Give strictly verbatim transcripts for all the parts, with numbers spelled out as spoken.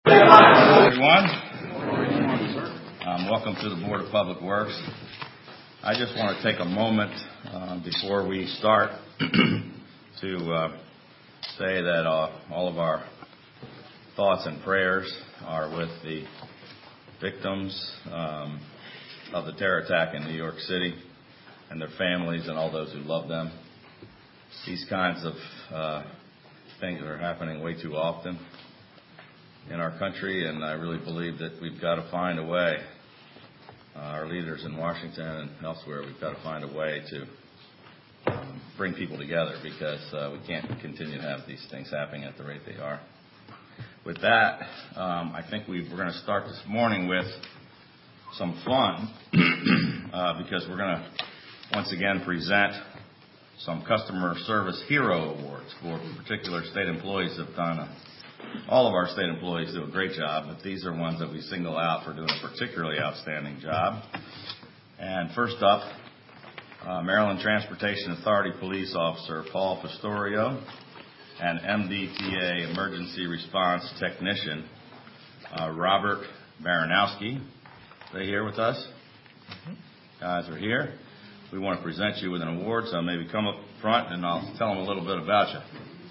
Everyone, um, welcome to the Board of Public Works. I just want to take a moment uh, before we start to uh, say that uh, all of our thoughts and prayers are with the victims um, of the terror attack in New York City and their families and all those who love them. These kinds of uh, things are happening way too often in our country, and I really believe that we've got to find a way, uh, our leaders in Washington and elsewhere, we've got to find a way to um, bring people together, because uh, we can't continue to have these things happening at the rate they are. With that, um, I think we we're going to start this morning with some fun, uh, because we're going to once again present some Customer Service Hero Awards for particular state employees that have done a All of our state employees do a great job, but these are ones that we single out for doing a particularly outstanding job. And first up, uh, Maryland Transportation Authority Police Officer Paul Pistorio and M D T A Emergency Response Technician uh, Robert Baranowski. Are they here with us? Mm-hmm. Guys are here. We want to present you with an award, so maybe come up front and I'll tell them a little bit about you.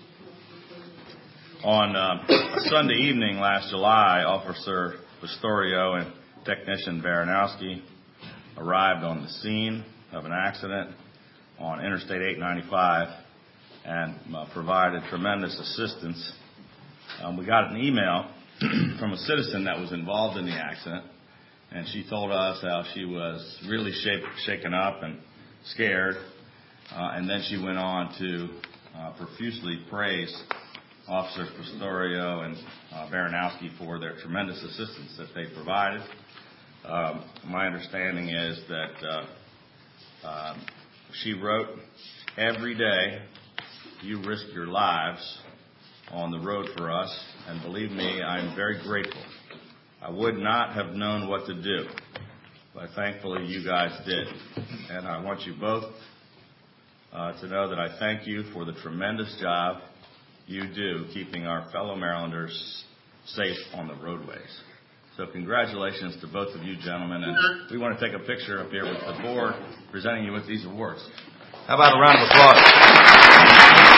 On uh, a Sunday evening last July, Officer Pistorio and Technician Baranowski arrived on the scene of an accident on Interstate eight ninety-five and uh, provided tremendous assistance. Um, we got an email from a citizen that was involved in the accident, and she told us how she was really shake, shaken up and scared, uh, and then she went on to uh, profusely praise Officers Pistorio and uh, Baranowski for their tremendous assistance that they provided. Um, my understanding is that uh, uh, she wrote, "Every day you risk your lives on the road for us, and believe me, I'm very grateful. I would not have known what to do, but thankfully you guys did. And I want you both uh, to know that I thank you for the tremendous job you do keeping our fellow Marylanders safe on the roadways." So congratulations to both of you gentlemen, and we want to take a picture up here with the board presenting you with these awards. How about a round of applause?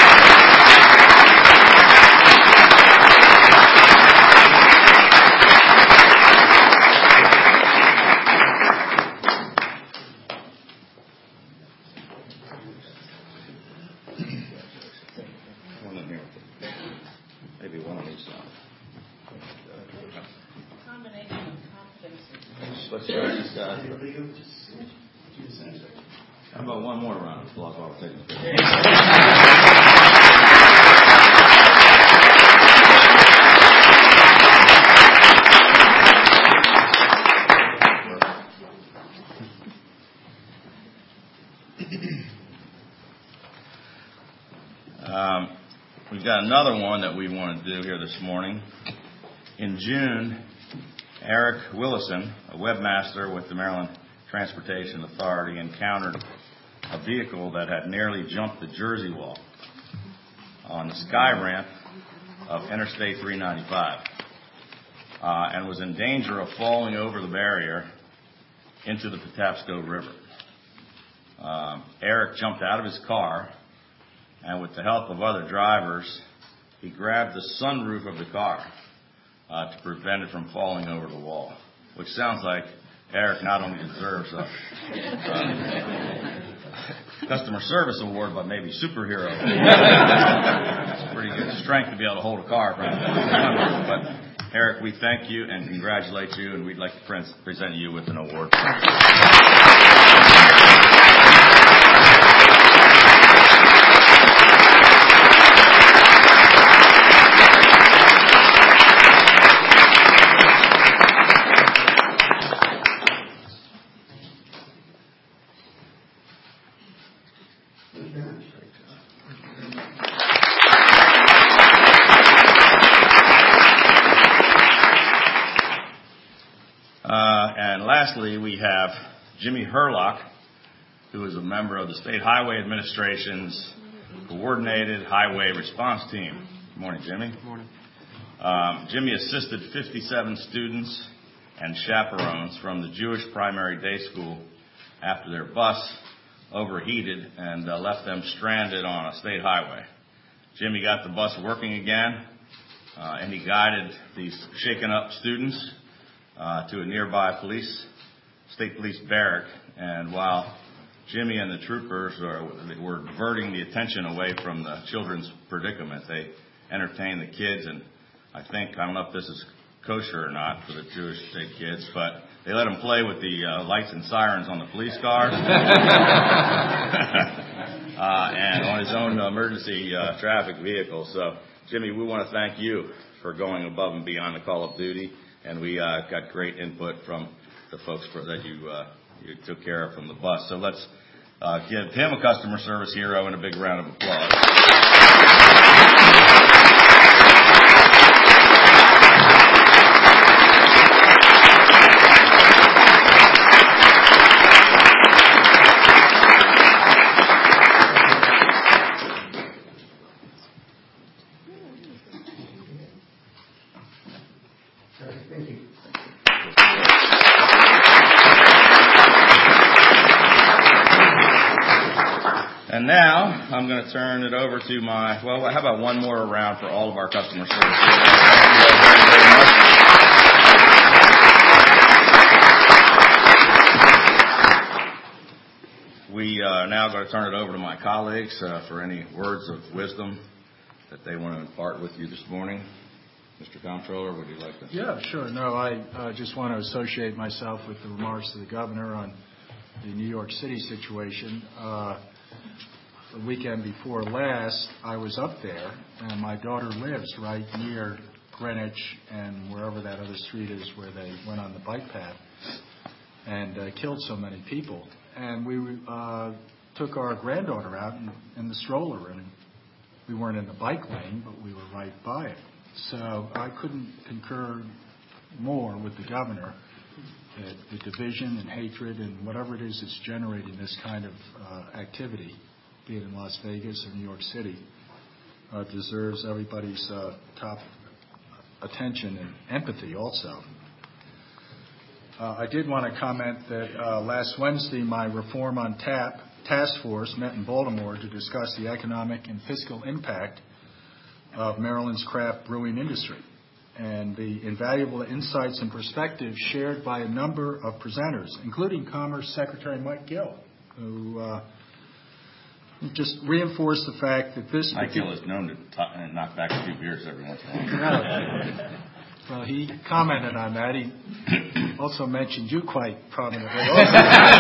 Maybe one on each side. Combination of competencies. Let's start this guy. How about one more round of applause while we're taking a picture? um, We've got another one that we want to do here this morning. In June, Eric Willison, a webmaster with the Maryland Transportation Authority, encountered a vehicle that had nearly jumped the Jersey Wall on the sky ramp of Interstate three ninety-five uh, and was in danger of falling over the barrier into the Patapsco River. Um, Eric jumped out of his car, and with the help of other drivers, he grabbed the sunroof of the car uh, to prevent it from falling over the wall, which sounds like Eric not only deserves a uh, customer service award, but maybe superhero. It's pretty good strength to be able to hold a car. But Eric, we thank you and congratulate you, and we'd like to pre- present you with an award. Uh, and lastly, we have Jimmy Herlock, who is a member of the State Highway Administration's Coordinated Highway Response Team. Good morning, Jimmy. Good morning. Um, Jimmy assisted fifty-seven students and chaperones from the Jewish primary day school after their bus overheated and uh, left them stranded on a state highway. Jimmy got the bus working again, uh, and he guided these shaken up students uh, to a nearby police, state police barrack. And while Jimmy and the troopers were, were diverting the attention away from the children's predicament, they entertained the kids, and I think, I don't know if this is kosher or not for the Jewish state kids, but they let them play with the uh, lights and sirens on the police cars. uh, and on his own emergency uh, traffic vehicle. So, Jimmy, we want to thank you for going above and beyond the call of duty, and we uh, got great input from the folks for, that you uh, you took care of from the bus. So let's uh, give him a customer service hero and a big round of applause. Thank you. And now I'm going to turn it over to my, well, how about one more round for all of our customer service? Thank you all very, very much. We are now going to turn it over to my colleagues uh, for any words of wisdom that they want to impart with you this morning. Mister Comptroller, would you like to? Yeah, sure. No, I uh, just want to associate myself with the remarks of the governor on the New York City situation. Uh, the weekend before last, I was up there, and my daughter lives right near Greenwich and wherever that other street is where they went on the bike path and uh, killed so many people. And we uh, took our granddaughter out in, in the stroller, and we weren't in the bike lane, but we were right by it. So I couldn't concur more with the governor that the division and hatred and whatever it is that's generating this kind of uh, activity, be it in Las Vegas or New York City, uh, deserves everybody's uh, top attention and empathy also. Uh, I did want to comment that uh, last Wednesday my Reform on Tap task force met in Baltimore to discuss the economic and fiscal impact of Maryland's craft brewing industry and the invaluable insights and perspectives shared by a number of presenters, including Commerce Secretary Mike Gill, who uh, just reinforced the fact that this... Mike Gill is known to t- knock back a few beers every once in a while. Well, he commented on that. He also mentioned you quite prominently also.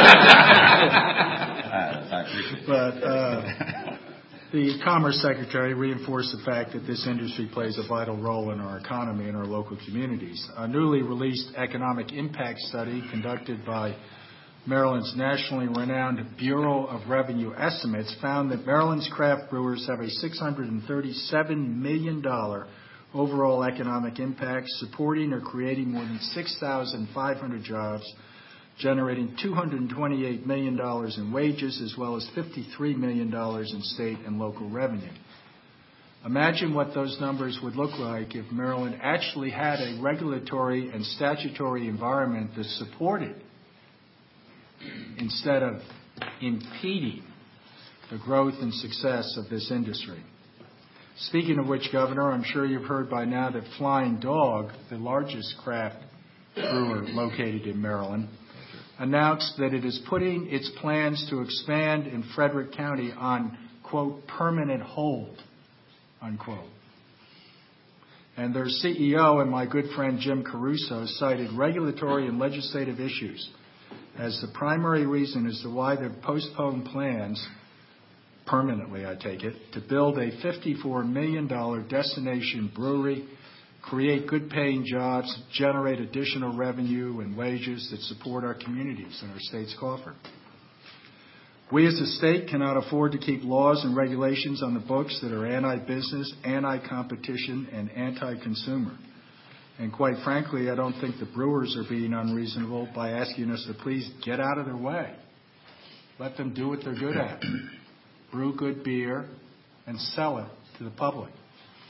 I appreciate it. But... Uh, The Commerce Secretary reinforced the fact that this industry plays a vital role in our economy and our local communities. A newly released economic impact study conducted by Maryland's nationally renowned Bureau of Revenue Estimates found that Maryland's craft brewers have a six hundred thirty-seven million dollars overall economic impact, supporting or creating more than six thousand five hundred jobs, generating two hundred twenty-eight million dollars in wages as well as fifty-three million dollars in state and local revenue. Imagine what those numbers would look like if Maryland actually had a regulatory and statutory environment that supported instead of impeding the growth and success of this industry. Speaking of which, Governor, I'm sure you've heard by now that Flying Dog, the largest craft brewer located in Maryland, announced that it is putting its plans to expand in Frederick County on, quote, permanent hold, unquote. And their C E O and my good friend Jim Caruso cited regulatory and legislative issues as the primary reason as to why they've postponed plans, permanently I take it, to build a fifty-four million dollars destination brewery, create good-paying jobs, generate additional revenue and wages that support our communities and our state's coffer. We as a state cannot afford to keep laws and regulations on the books that are anti-business, anti-competition, and anti-consumer. And quite frankly, I don't think the brewers are being unreasonable by asking us to please get out of their way. Let them do what they're good at. Brew good beer and sell it to the public.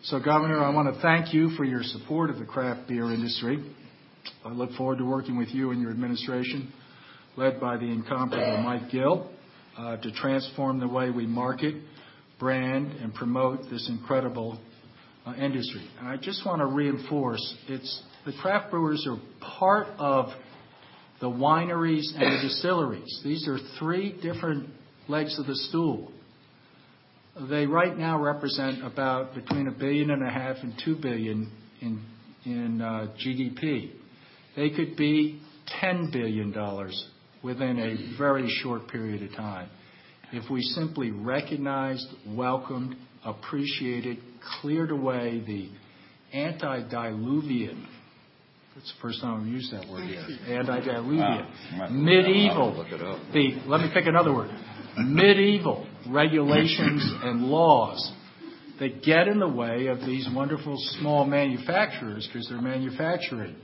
So, Governor, I want to thank you for your support of the craft beer industry. I look forward to working with you and your administration, led by the incomparable Mike Gill, uh, to transform the way we market, brand, and promote this incredible uh, industry. And I just want to reinforce, it's the craft brewers are part of the wineries and the distilleries. These are three different legs of the stool. They right now represent about between a billion and a half and two billion in in uh, G D P. They could be ten billion dollars within a very short period of time if we simply recognized, welcomed, appreciated, cleared away the antediluvian. That's the first time I've used that word here. Antediluvian, wow. medieval. Look it up. The let me pick another word. Medieval regulations and laws that get in the way of these wonderful small manufacturers because they're manufacturing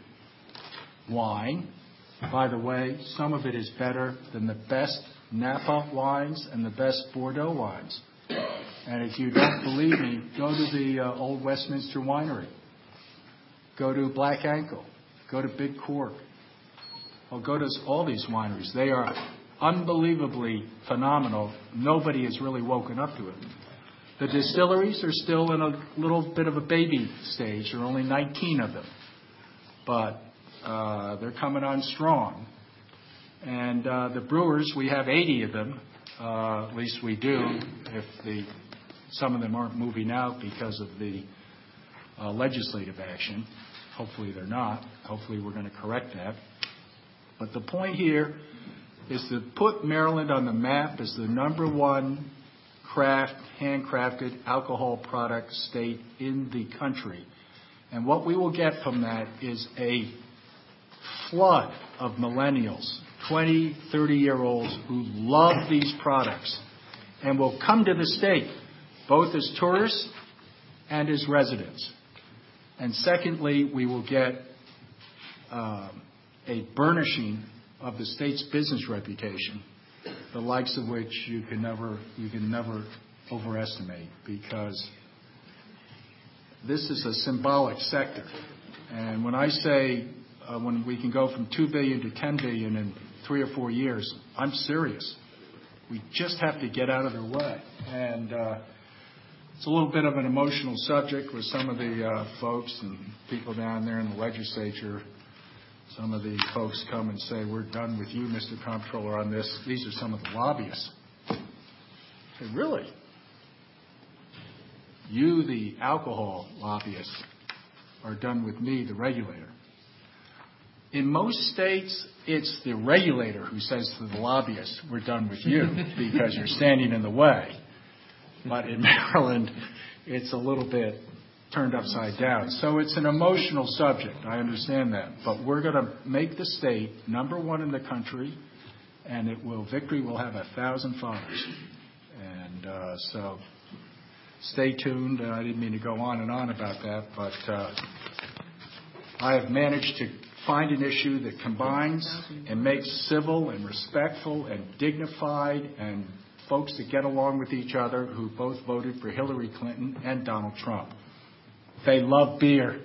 wine. By the way, some of it is better than the best Napa wines and the best Bordeaux wines. And if you don't believe me, go to the uh, Old Westminster Winery. Go to Black Ankle. Go to Big Cork. Well, go to all these wineries. They are unbelievably phenomenal. Nobody has really woken up to it. The distilleries are still in a little bit of a baby stage. There are only nineteen of them. But uh, they're coming on strong. And uh, the brewers, we have eighty of them. Uh, at least we do, if the some of them aren't moving out because of the uh, legislative action. Hopefully they're not. Hopefully we're going to correct that. But the point here is to put Maryland on the map as the number one craft, handcrafted alcohol product state in the country. And what we will get from that is a flood of millennials, twenty, thirty-year-olds who love these products and will come to the state, both as tourists and as residents. And secondly, we will get um, a burnishing of the state's business reputation, the likes of which you can never you can never overestimate, because this is a symbolic sector. And when I say uh, when we can go from two billion to ten billion in three or four years, I'm serious. We just have to get out of their way. And uh, it's a little bit of an emotional subject with some of the uh, folks and people down there in the legislature. Some of the folks come and say, we're done with you, Mister Comptroller, on this. These are some of the lobbyists. I say, really? You, the alcohol lobbyists, are done with me, the regulator. In most states, it's the regulator who says to the lobbyists, we're done with you because you're standing in the way. But in Maryland, it's a little bit turned upside down. So it's an emotional subject. I understand that. But we're going to make the state number one in the country, and it will victory will have a thousand fathers. And uh, so stay tuned. Uh, I didn't mean to go on and on about that, but uh, I have managed to find an issue that combines and makes civil and respectful and dignified and folks that get along with each other who both voted for Hillary Clinton and Donald Trump. They love beer.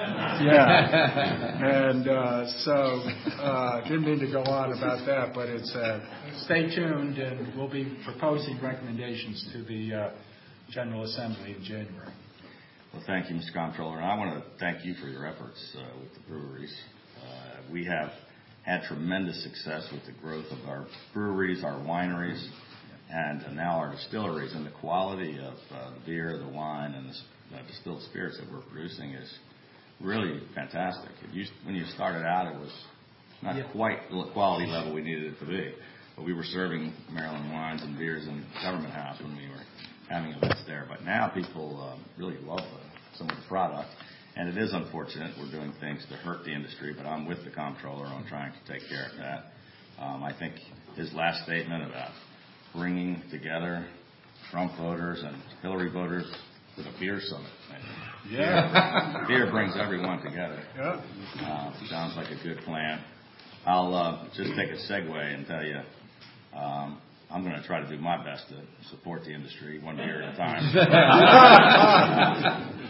Yeah. And uh, so uh, didn't mean to go on about that, but it's uh, stay tuned, and we'll be proposing recommendations to the uh, General Assembly in January. Well, thank you, Mister Comptroller. I want to thank you for your efforts uh, with the breweries. Uh, we have had tremendous success with the growth of our breweries, our wineries, and now our distilleries, and the quality of uh, the beer, the wine, and the uh, distilled spirits that we're producing is really fantastic. It used, when you started out, it was not yeah. quite the quality level we needed it to be, but we were serving Maryland wines and beers in Government House when we were having events there. But now people uh, really love uh, some of the product, and it is unfortunate we're doing things to hurt the industry, but I'm with the Comptroller on trying to take care of that. Um, I think his last statement about bringing together Trump voters and Hillary voters with a beer summit. Yeah. Beer, beer brings everyone together. Yeah. Uh, sounds like a good plan. I'll uh, just take a segue and tell you, um, I'm going to try to do my best to support the industry one beer at a time.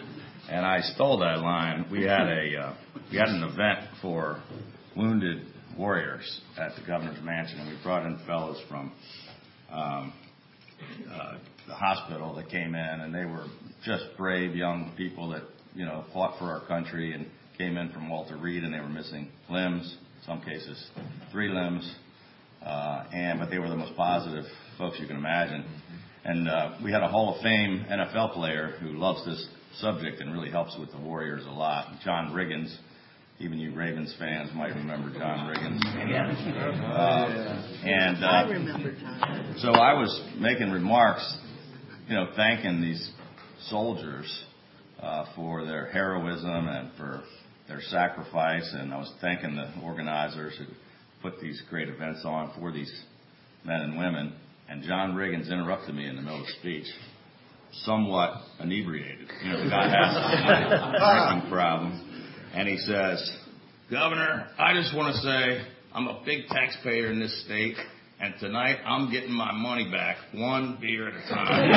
and I stole that line. We had a uh, we had an event for wounded warriors at the governor's mansion, and we brought in fellows from um, uh, the hospital that came in, and they were just brave young people that, you know, fought for our country and came in from Walter Reed, and they were missing limbs, some cases three limbs, uh, and but they were the most positive folks you can imagine. And uh, we had a Hall of Fame N F L player who loves this subject and really helps with the Warriors a lot, John Riggins. Even you Ravens fans might remember John Riggins. Uh, and uh, I remember John. So I was making remarks, you know, thanking these soldiers uh, for their heroism and for their sacrifice, and I was thanking the organizers who put these great events on for these men and women. And John Riggins interrupted me in the middle of the speech, somewhat inebriated. You know, the guy has a drinking problem. And he says, "Governor, I just want to say I'm a big taxpayer in this state, and tonight I'm getting my money back one beer at a time."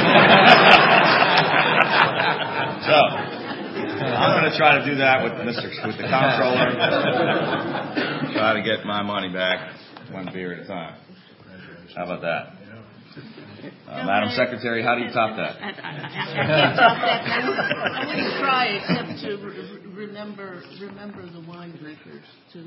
So I'm going to try to do that with Mister with the comptroller. Try to get my money back one beer at a time. How about that? Uh, Madam Secretary, how do you top that? I, I, I, I can't top that. I wouldn't, I wouldn't try except to re- remember remember the wine drinkers too.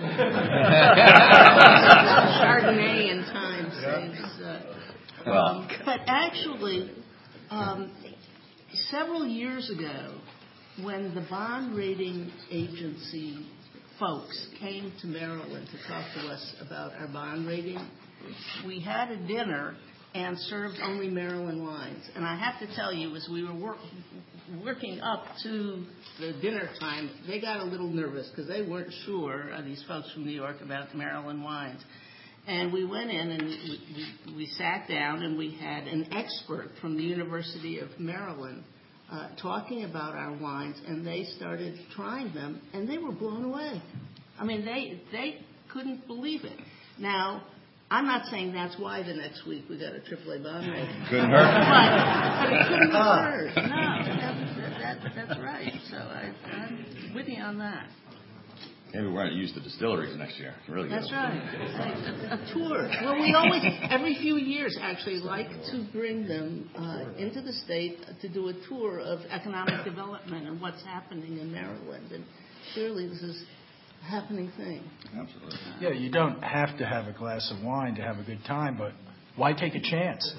Chardonnay in time saves. Uh, Well, um, but actually, um, several years ago, when the bond rating agency folks came to Maryland to talk to us about our bond rating, we had a dinner and served only Maryland wines. And I have to tell you, as we were work, working up to the dinner time, they got a little nervous because they weren't sure, uh, these folks from New York, about Maryland wines. And we went in and we, we, we sat down and we had an expert from the University of Maryland uh, talking about our wines, and they started trying them, and they were blown away. I mean, they they couldn't believe it. Now, I'm not saying that's why the next week we got a triple A bond rating. Couldn't hurt. But, but it couldn't hurt. No, that, that, that's right. So I, I'm with you on that. Maybe we're going to use the distilleries next year. Really That's good. right. A, a tour. Well, we always, every few years, actually, like to bring them uh, into the state to do a tour of economic development and what's happening in Maryland. And clearly, this is a happening thing. Absolutely. Yeah, you don't have to have a glass of wine to have a good time, but why take a chance?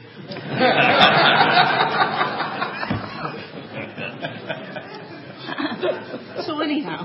So anyhow.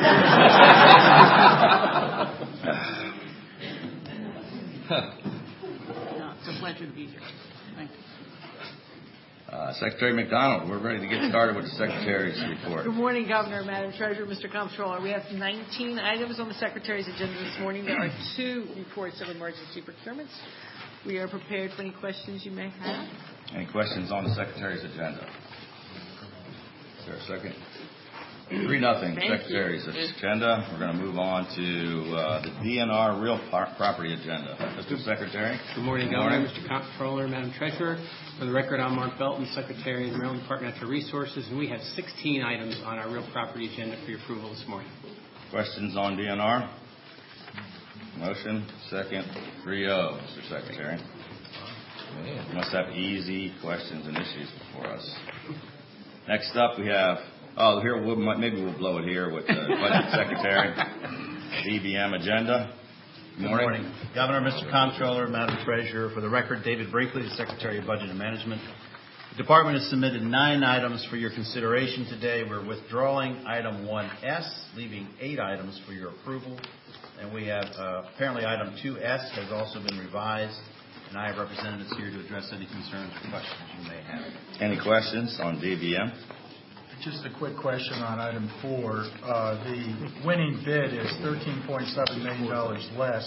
No, it's a pleasure to be here. Thank you. Uh, Secretary McDonald, we're ready to get started with the Secretary's report. Good morning, Governor, Madam Treasurer, Mister Comptroller. We have nineteen items on the Secretary's agenda this morning. There are two reports of emergency procurements. We are prepared for any questions you may have. Any questions on the Secretary's agenda? Is there a second? Three nothing. Thank Secretary's you. agenda. We're going to move on to uh, the D N R real par- property agenda. Mister Secretary. Good morning, Good Governor, morning. Mister Comptroller, Madam Treasurer. For the record, I'm Mark Belton, Secretary of the Maryland Department of Natural Resources, and we have sixteen items on our real property agenda for your approval this morning. Questions on D N R? Motion, second, three oh, Mister Secretary. You must have easy questions and issues before us. Next up, we have, oh, here, we'll, maybe we'll blow it here with the Budget Secretary. D B M agenda. Good morning. Good morning. Governor, Mister Comptroller, Madam Treasurer. For the record, David Brinkley, the Secretary of Budget and Management. The Department has submitted nine items for your consideration today. We're withdrawing item one S, leaving eight items for your approval. And we have, uh, apparently item two S has also been revised, and I have representatives here to address any concerns or questions you may have. Any questions on D B M? Just a quick question on item four. Uh, the winning bid is thirteen point seven million dollars less.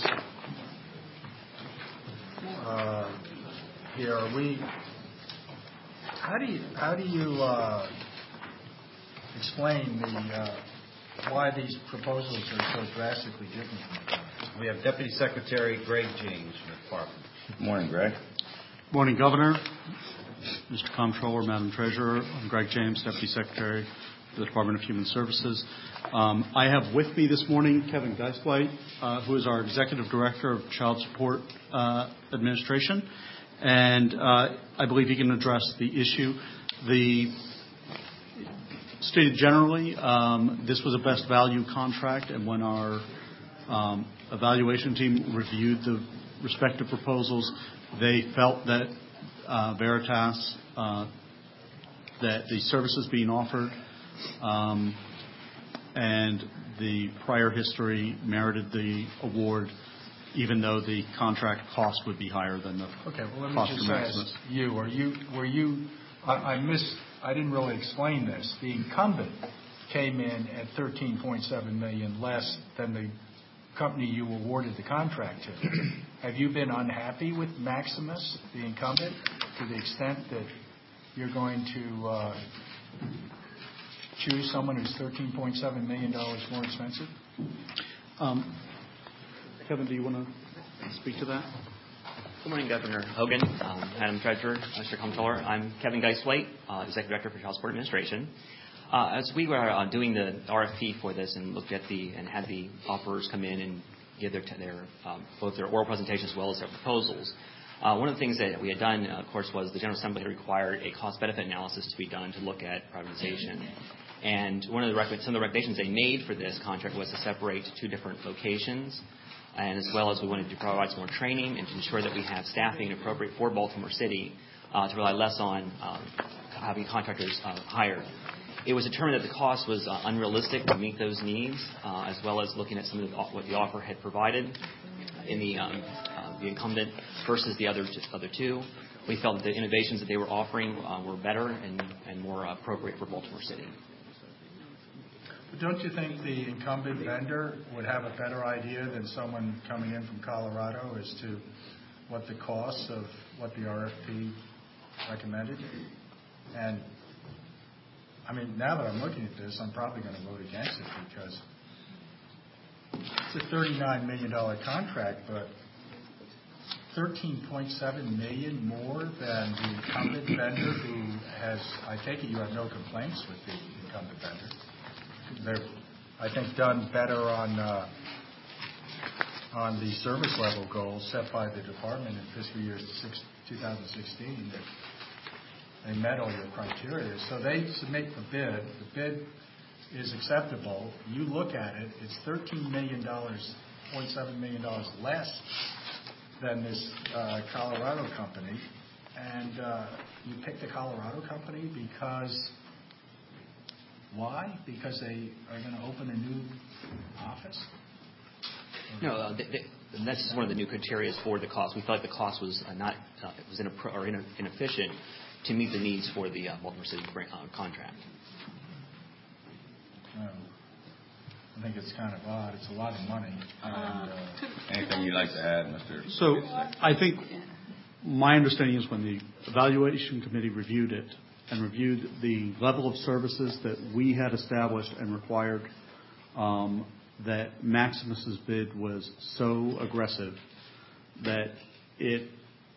Uh, here, are we? How do you how do you uh, explain the uh, why these proposals are so drastically different from each other? We have Deputy Secretary Greg James from the Department. Good morning, Greg. Morning, Governor, Mister Comptroller, Madam Treasurer. I'm Greg James, Deputy Secretary the Department of Human Services. Um, I have with me this morning Kevin Geisweit, uh, who is our Executive Director of Child Support uh, Administration, and uh, I believe he can address the issue. The stated generally, um, this was a best value contract, and when our um, evaluation team reviewed the respective proposals, they felt that uh, Veritas, uh, that the services being offered um, and the prior history merited the award, even though the contract cost would be higher than the Okay, well, let me cost just for ask Maximus. you, are you, were you, I, I missed, I didn't really explain this. The incumbent came in at thirteen point seven million dollars less than the company you awarded the contract to. Have you been unhappy with Maximus, the incumbent, to the extent that you're going to uh, choose someone who's thirteen point seven million dollars more expensive? Um, Kevin, do you want to speak to that? Good morning, Governor Hogan, um, Madam Treasurer, Mister Comptroller. I'm Kevin Geisweit, uh, Executive Director for Child Support Administration. Uh, as we were uh, doing the R F P for this and looked at the and had the offerers come in and give their, their um, both their oral presentations as well as their proposals, uh, one of the things that we had done, uh, of course, was the General Assembly had required a cost-benefit analysis to be done to look at privatization. And one of the rec- some of the recommendations they made for this contract was to separate two different locations, and as well as we wanted to provide some more training and to ensure that we have staffing appropriate for Baltimore City uh, to rely less on um, having contractors uh, hired. It was determined that the cost was uh, unrealistic to meet those needs, uh, as well as looking at some of the, what the offer had provided in the, um, uh, the incumbent versus the other, other two. We felt that the innovations that they were offering uh, were better and, and more appropriate for Baltimore City. But don't you think the incumbent vendor would have a better idea than someone coming in from Colorado as to what the costs of what the R F P recommended? And, I mean, now that I'm looking at this, I'm probably going to vote against it because it's a thirty-nine million dollars contract, but thirteen point seven million dollars more than the incumbent vendor who has, I take it you have no complaints with the incumbent vendor. They're, I think, done better on uh, on the service level goals set by the department in fiscal year twenty sixteen. They met all your criteria. So they submit the bid. The bid is acceptable. You look at it, it's thirteen million dollars, point seven million dollars less than this uh, Colorado company. And uh, you picked the Colorado company because, why? Because they are going to open a new office? No, uh, they, they, that's just one of the new criteria for the cost. We felt like the cost was uh, not uh, it was inappro- or inefficient to meet the needs for the uh, Baltimore City uh, contract. Um, I think it's kind of odd. It's a lot of money. And, uh, Anything you'd like to add, Mister So I think my understanding is when the evaluation committee reviewed it and reviewed the level of services that we had established and required, um, that Maximus's bid was so aggressive that it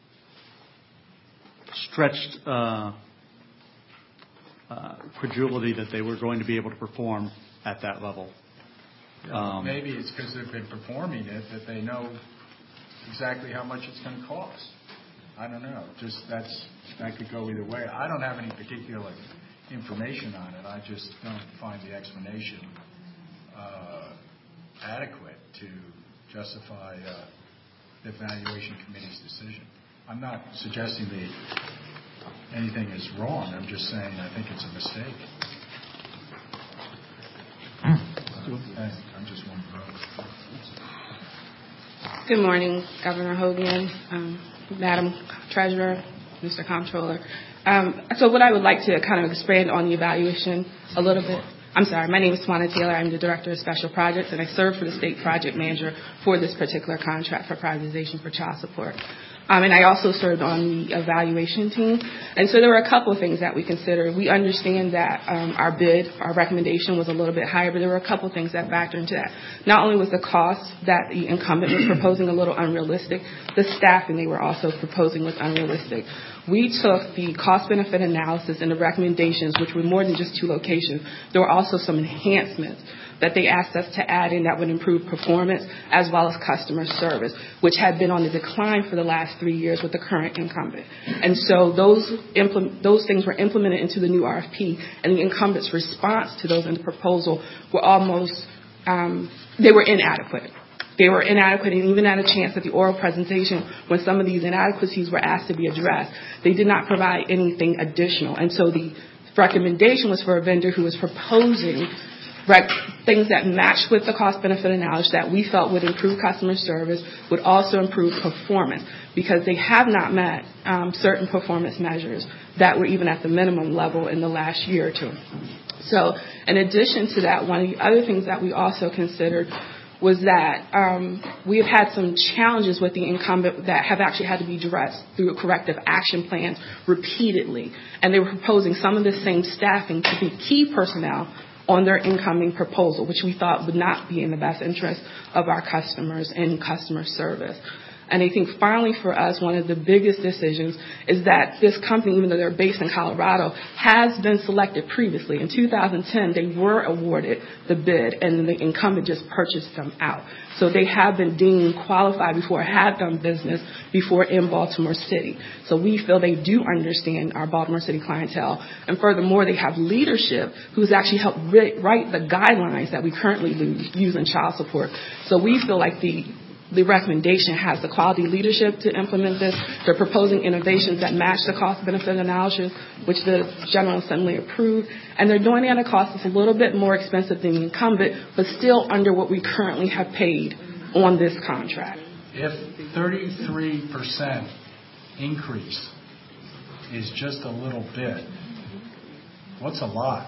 stretched uh, uh, credulity that they were going to be able to perform at that level. Um, maybe it's because they've been performing it that they know exactly how much it's going to cost. I don't know. Just that's that could go either way. I don't have any particular information on it. I just don't find the explanation uh, adequate to justify uh, the evaluation committee's decision. I'm not suggesting that anything is wrong. I'm just saying I think it's a mistake. I'm just one vote. Good morning, Governor Hogan, um, Madam Treasurer, Mister Comptroller. Um, so what I would like to kind of expand on the evaluation a little bit. I'm sorry, my name is Tawana Taylor. I'm the Director of Special Projects, and I serve for the State Project Manager for this particular contract for privatization for child support. Um, and I also served on the evaluation team. And so there were a couple of things that we considered. We understand that um, our bid, our recommendation was a little bit higher, but there were a couple of things that factored into that. Not only was the cost that the incumbent was proposing a little unrealistic, the staffing they were also proposing was unrealistic. We took the cost-benefit analysis and the recommendations, which were more than just two locations. There were also some enhancements that they asked us to add in that would improve performance as well as customer service, which had been on the decline for the last three years with the current incumbent. And so those implement, those things were implemented into the new R F P, and the incumbent's response to those in the proposal were almost, um, they were inadequate. They were inadequate, and even had a chance at the oral presentation when some of these inadequacies were asked to be addressed, they did not provide anything additional. And so the recommendation was for a vendor who was proposing Rec- things that matched with the cost-benefit analysis that we felt would improve customer service, would also improve performance, because they have not met um, certain performance measures that were even at the minimum level in the last year or two. So in addition to that, one of the other things that we also considered was that um, we have had some challenges with the incumbent that have actually had to be addressed through corrective action plans repeatedly. And they were proposing some of the same staffing to be key personnel on their incoming proposal, which we thought would not be in the best interest of our customers and customer service. And I think finally for us, one of the biggest decisions is that this company, even though they're based in Colorado, has been selected previously. In two thousand ten, they were awarded the bid, and the incumbent just purchased them out. So they have been deemed qualified before, have done business before in Baltimore City. So we feel they do understand our Baltimore City clientele. And furthermore, they have leadership who's actually helped write the guidelines that we currently use in child support. So we feel like the The recommendation has the quality leadership to implement this. They're proposing innovations that match the cost-benefit analysis, which the General Assembly approved. And they're doing it at a cost that's a little bit more expensive than the incumbent, but still under what we currently have paid on this contract. If thirty-three percent increase is just a little bit, what's a lot?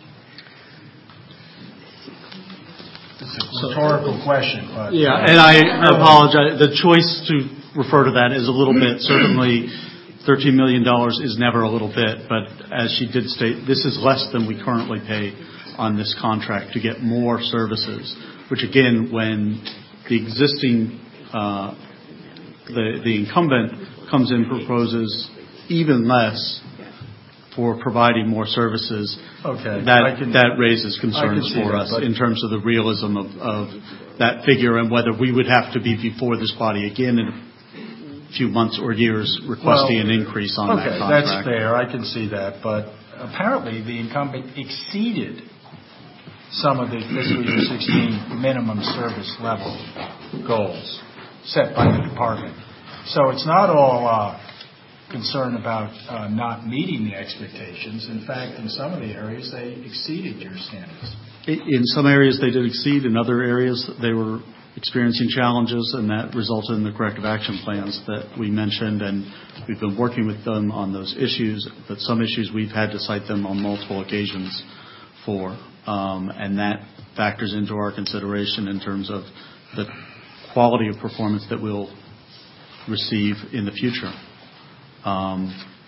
It's a rhetorical question, but yeah, and I apologize. The choice to refer to that is a little bit. Certainly, thirteen million dollars is never a little bit, but as she did state, this is less than we currently pay on this contract to get more services. Which again, when the existing uh, the the incumbent comes in and proposes even less for providing more services, okay. that can, that raises concerns for that, us in terms of the realism of, of that figure and whether we would have to be before this body again in a few months or years requesting well, an increase on okay, that contract. That's fair. I can see that. But apparently the incumbent exceeded some of the fiscal year sixteen minimum service level goals set by the department. So it's not all uh, concern about uh, not meeting the expectations. In fact, in some of the areas, they exceeded your standards. In some areas, they did exceed. In other areas, they were experiencing challenges, and that resulted in the corrective action plans that we mentioned, and we've been working with them on those issues, but some issues we've had to cite them on multiple occasions for, um, and that factors into our consideration in terms of the quality of performance that we'll receive in the future. Um,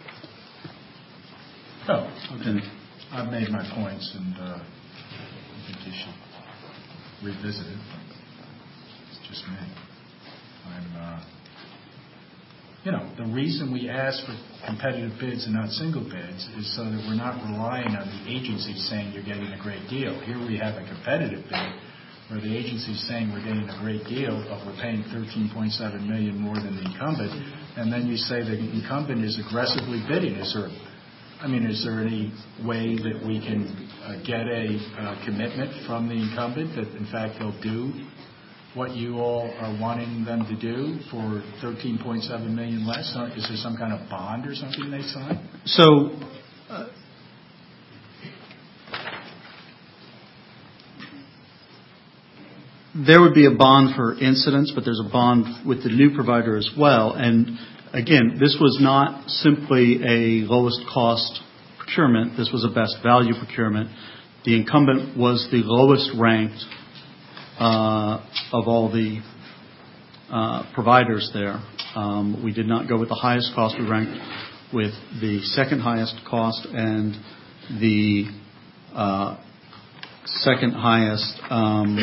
oh, okay. I've made my points, and uh, I think you should revisit it. It's just me. I'm, uh, you know, the reason we ask for competitive bids and not single bids is so that we're not relying on the agency saying you're getting a great deal. Here we have a competitive bid where the agency is saying we're getting a great deal, but we're paying thirteen point seven million dollars more than the incumbent, and then you say the incumbent is aggressively bidding. Is there, I mean, is there any way that we can uh, get a uh, commitment from the incumbent that, in fact, they'll do what you all are wanting them to do for thirteen point seven million dollars less? Is there some kind of bond or something they sign? So. Uh, There would be a bond for incidents, but there's a bond with the new provider as well. And again, this was not simply a lowest cost procurement. This was a best value procurement. The incumbent was the lowest ranked uh, of all the uh, providers there. Um, we did not go with the highest cost. We ranked with the second highest cost and the uh, second highest um,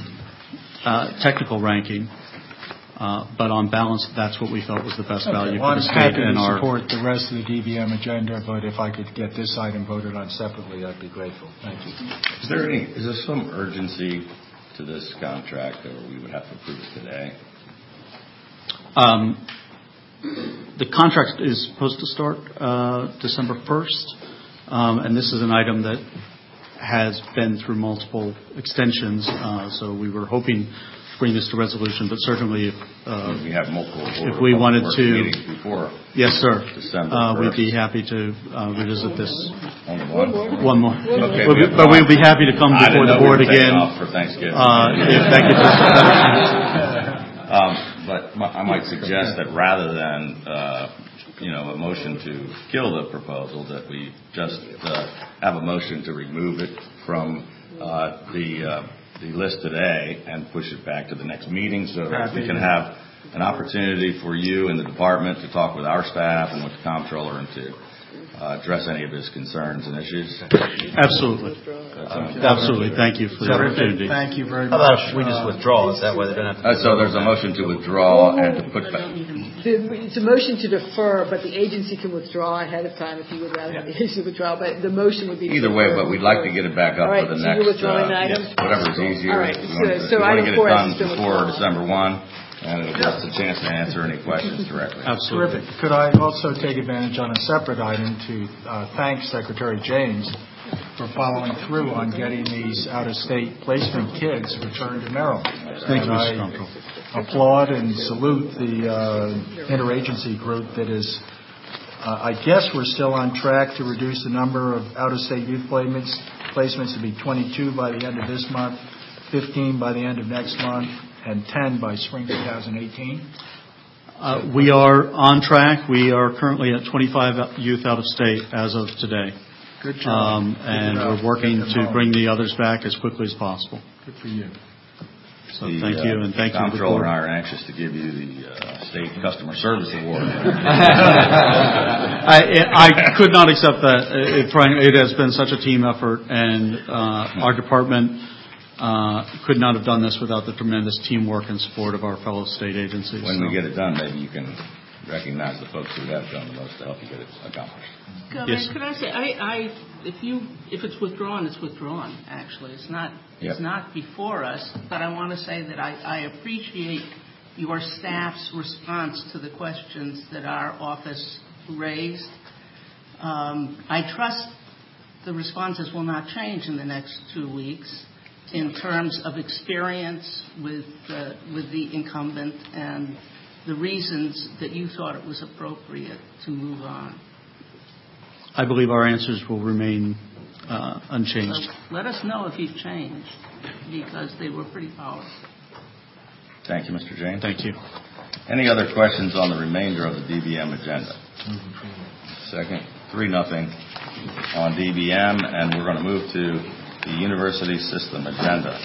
uh, technical ranking. Uh, but on balance, that's what we felt was the best value Okay. Well, for the I'm state happy and to our. support the rest of the D B M agenda, but if I could get this item voted on separately, I'd be grateful. Thank you. Is there any, is there some urgency to this contract, or we would have to approve it today? Um, the contract is supposed to start uh, December first, um, and this is an item that has been through multiple extensions, uh, so we were hoping to bring this to resolution, but certainly if, uh, we have multiple if we wanted to, meetings before. Yes, sir. December uh, we'd first. be happy to uh, revisit this. Only one? One more. Okay, We'll we be, have but one. we'll be happy to come I before didn't the know we board were taking again. off for Thanksgiving. Uh, if that could just, um, but my, I might suggest that rather than, uh, you know, a motion to kill the proposal, that we just uh, have a motion to remove it from uh, the uh, the list today and push it back to the next meeting so that we can have an opportunity for you and the department to talk with our staff and with the comptroller and to uh, address any of his concerns and issues. absolutely. Absolutely. Thank you for the opportunity. Thank you very How much. about we just withdraw it? That way they don't have to. Uh, so there's a motion to withdraw and to put back. The- It's a motion to defer, but the agency can withdraw ahead of time if you would rather have the agency withdraw, but the motion would be. to Either way, defer. but we'd like to get it back up All right, for the so next. you're withdrawing uh, the item? Whatever's easier. All right, We so- want to- so we want item to get four it has done been before withdrawn. December first, and it'll give us a chance to answer any questions directly. Absolutely. Terrific. Could I also take advantage on a separate item to uh, thank Secretary James for following through on getting these out-of-state placement kids returned to Maryland. Thank you, And Mister I Comptroller. applaud and salute the uh, interagency group that is, uh, I guess we're still on track to reduce the number of out-of-state youth placements, placements to be twenty-two by the end of this month, fifteen by the end of next month, and ten by spring twenty eighteen. Uh, we are on track. We are currently at twenty-five youth out of state as of today. Good job. Um, Good and job. we're working Good to job. bring the others back as quickly as possible. Good for you. So The, thank uh, you, and thank you to the Comptroller board. and I are anxious to give you the uh, State Customer Service Award. I, I could not accept that. It, it has been such a team effort, and uh, our department uh, could not have done this without the tremendous teamwork and support of our fellow state agencies. When So- we get it done, maybe you can recognize the folks who have done the most to help you get it accomplished. Governor, Yes. could I say, I, I, if you, if it's withdrawn, it's withdrawn, actually. It's not, it's Yep. not before us, but I want to say that I, I appreciate your staff's response to the questions that our office raised. Um, I trust the responses will not change in the next two weeks in terms of experience with, uh, with the incumbent and the reasons that you thought it was appropriate to move on. I believe our answers will remain uh, unchanged. So let us know if you've changed, because they were pretty powerful. Thank you, Mister James. Thank you. Any other questions on the remainder of the D B M agenda? Second, three nothing on D B M, and we're going to move to the university system agenda.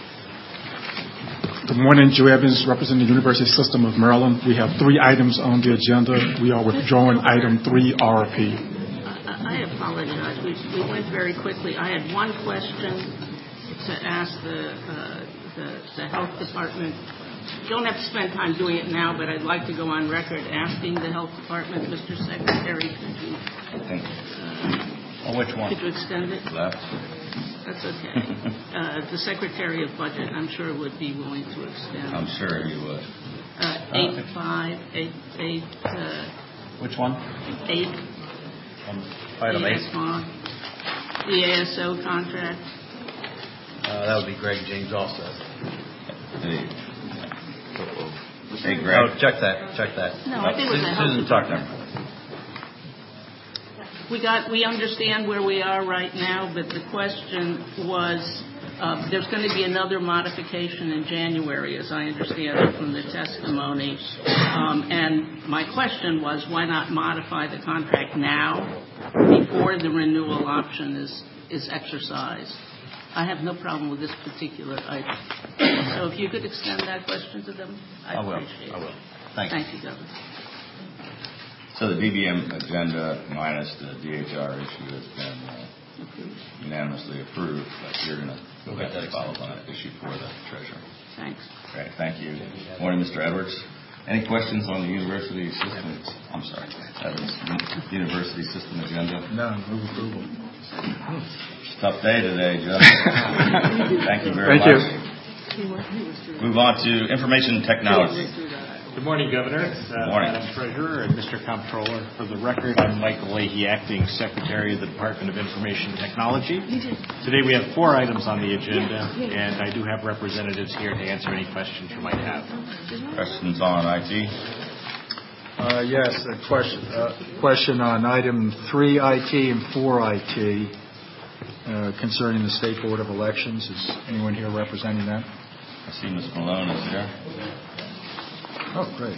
Good morning, Joe Evans, representing the University System of Maryland. We have three items on the agenda. We are withdrawing item three R P. I, I apologize. We, we went very quickly. I had one question to ask the, uh, the, the health department. You don't have to spend time doing it now, but I'd like to go on record asking the health department, Mister Secretary, could you, Thank you. uh, Oh, which one? could you extend it? Left. That's okay. uh, the Secretary of Budget, I'm sure, would be willing to extend. I'm sure you would. Uh, eight five eight eight uh, Which one? eight. Um, item eight. The A S O contract. Uh, that would be Greg James also. Hey, hey Greg. Oh, check that. Check that. No, I think it was Susan, a health Susan Tucker. We got. We understand where we are right now, but the question was, uh, there's going to be another modification in January, as I understand it from the testimony. Um, and my question was, why not modify the contract now, before the renewal option is is exercised? I have no problem with this particular item. So if you could extend that question to them, I'd I will. appreciate it. I will. Thank you. Thank you, Governor. So the D B M agenda minus the D H R issue has been uh, unanimously approved, but you're going to go ahead and follow on that issue for the treasurer. Thanks. Great, thank you. Morning, Mister Edwards. Any questions on the university system? I'm sorry, Edwards, university system agenda? No, move approval. Tough day today, Joe. Thank you very Thank much. you. Move on to information technology. Good morning, Governor, uh, Morning. Madam Treasurer, and Mister Comptroller. For the record, I'm Michael Leahy, Acting Secretary of the Department of Information Technology. Today we have four items on the agenda, and I do have representatives here to answer any questions you might have. Questions on I T? Uh, yes, a question, uh, question on item three I T and four I T uh, concerning the State Board of Elections. Is anyone here representing that? I see Miz Malone is here. Oh, great.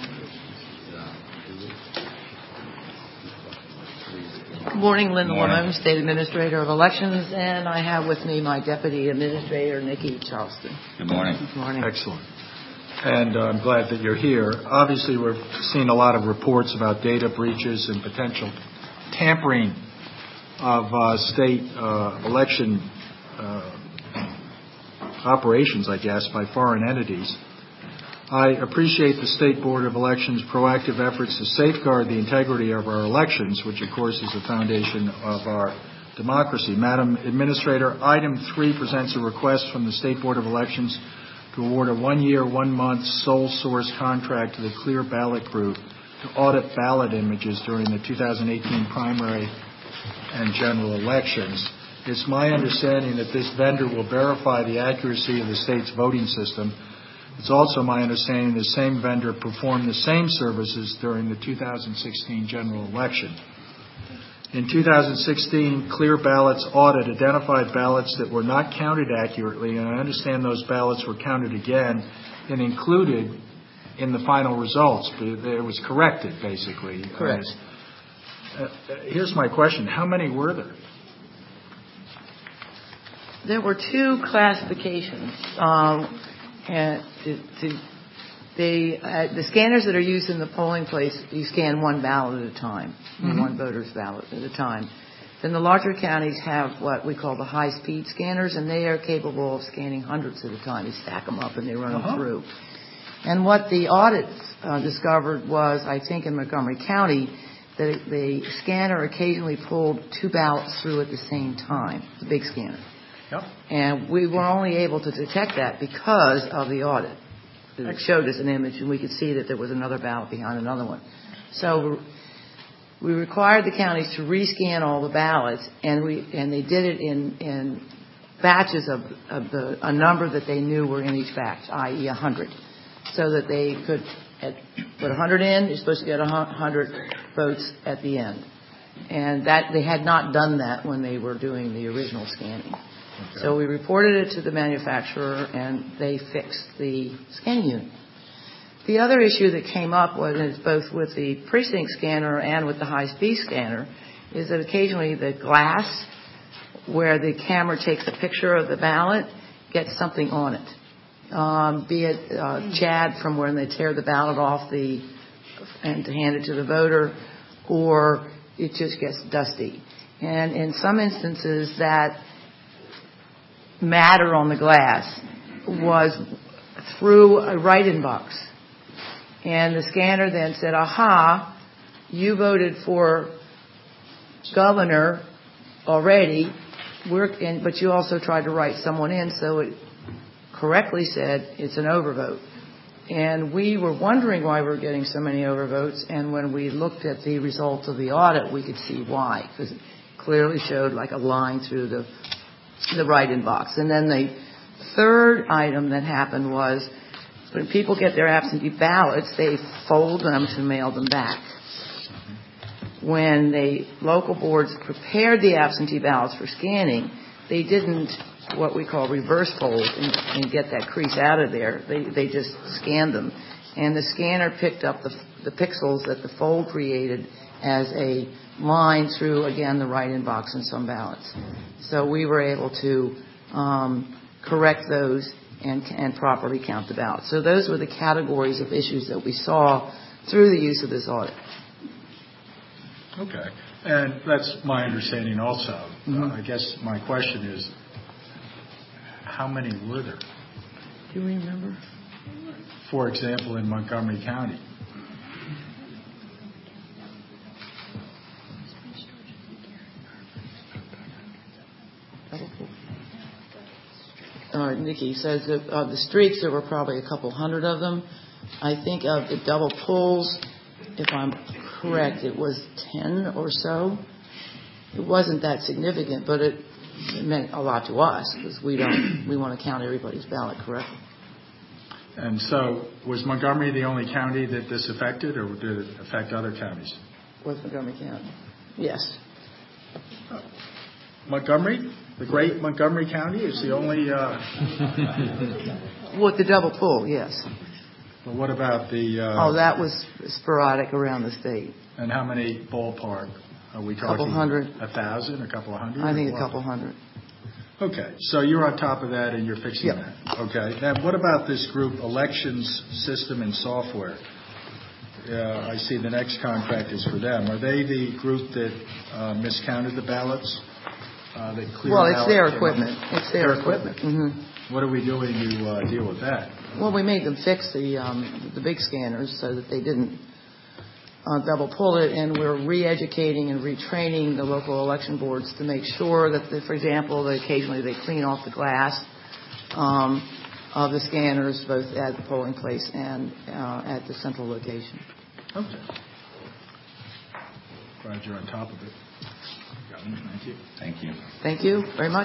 Good morning, Linda Morning. Lemon, State Administrator of Elections, and I have with me my Deputy Administrator, Nikki Charleston. Good morning. Good morning. Excellent. And uh, I'm glad that you're here. Obviously, we've seen a lot of reports about data breaches and potential tampering of uh, state uh, election uh, operations, I guess, by foreign entities. I appreciate the State Board of Elections' proactive efforts to safeguard the integrity of our elections, which, of course, is the foundation of our democracy. Madam Administrator, item three presents a request from the State Board of Elections to award a one-year, one-month sole source contract to the Clear Ballot Group to audit ballot images during the two thousand eighteen primary and general elections. It's my understanding that this vendor will verify the accuracy of the state's voting system. It's also my understanding the same vendor performed the same services during the two thousand sixteen general election. In two thousand sixteen, Clear Ballots audit identified ballots that were not counted accurately, and I understand those ballots were counted again and included in the final results. It was corrected, basically. Correct. Uh, here's my question. How many were there? There were two classifications. Um, and to, to, they, uh, the scanners that are used in the polling place, you scan one ballot at a time, mm-hmm. one voter's ballot at a time. Then the larger counties have what we call the high-speed scanners, and they are capable of scanning hundreds at a time. They stack them up and they run uh-huh. them through. And what the audit uh, discovered was, I think in Montgomery County, that the scanner occasionally pulled two ballots through at the same time, the big scanner. Yep. And we were only able to detect that because of the audit. It showed us an image, and we could see that there was another ballot behind another one. So we required the counties to rescan all the ballots, and we and they did it in, in batches of, of the a number that they knew were in each batch, that is, one hundred, so that they could at, put one hundred in. You're supposed to get one hundred votes at the end, and that they had not done that when they were doing the original scanning. Okay. So we reported it to the manufacturer, and they fixed the scanning unit. The other issue that came up was both with the precinct scanner and with the high-speed scanner is that occasionally the glass where the camera takes a picture of the ballot gets something on it, um, be it uh, Chad from when they tear the ballot off the and to hand it to the voter, or it just gets dusty. And in some instances, that matter on the glass was through a write-in box. And the scanner then said, aha, you voted for governor already, we're in, but you also tried to write someone in, so it correctly said it's an overvote. And we were wondering why we were getting so many overvotes, and when we looked at the results of the audit, we could see why, because it clearly showed like a line through the the write-in box. And then the third item that happened was when people get their absentee ballots, they fold them to mail them back. When the local boards prepared the absentee ballots for scanning, they didn't what we call reverse fold and, and get that crease out of there. They they just scanned them. And the scanner picked up the, the pixels that the fold created as a line through, again, the write-in box in some ballots. So we were able to um, correct those and, and properly count the ballots. So those were the categories of issues that we saw through the use of this audit. Okay. And that's my understanding also. Mm-hmm. Uh, I guess my question is, how many were there? Do you remember? For example, in Montgomery County. Uh, Nikki says that of the streets, there were probably a couple hundred of them. I think of the double pulls, if I'm correct, it was ten or so. It wasn't that significant, but it, it meant a lot to us because we don't we want to count everybody's ballot correctly. And so, was Montgomery the only county that this affected, or did it affect other counties? Was Montgomery County? Yes. Montgomery, the great Montgomery County, is the only. Uh... With the double pull, yes. Well, what about the? Uh... Oh, that was sporadic around the state. And how many ballpark are we talking? A couple hundred. A thousand, a couple of hundred. I think a couple hundred. Okay, so you're on top of that and you're fixing yep. that. Okay. Now, what about this group, elections system and software? Uh, I see the next contract is for them. Are they the group that uh, miscounted the ballots? Uh, that cleared well, it's their came equipment. Up? It's their, their equipment. equipment. Mm-hmm. What are we doing to uh, deal with that? Well, we made them fix the um, the big scanners so that they didn't uh, double pull it, and we're re-educating and retraining the local election boards to make sure that, the, for example, that occasionally they clean off the glass um, of the scanners, both at the polling place and uh, at the central location. Okay. Glad you're on top of it. Thank you. Thank you. Thank you very much.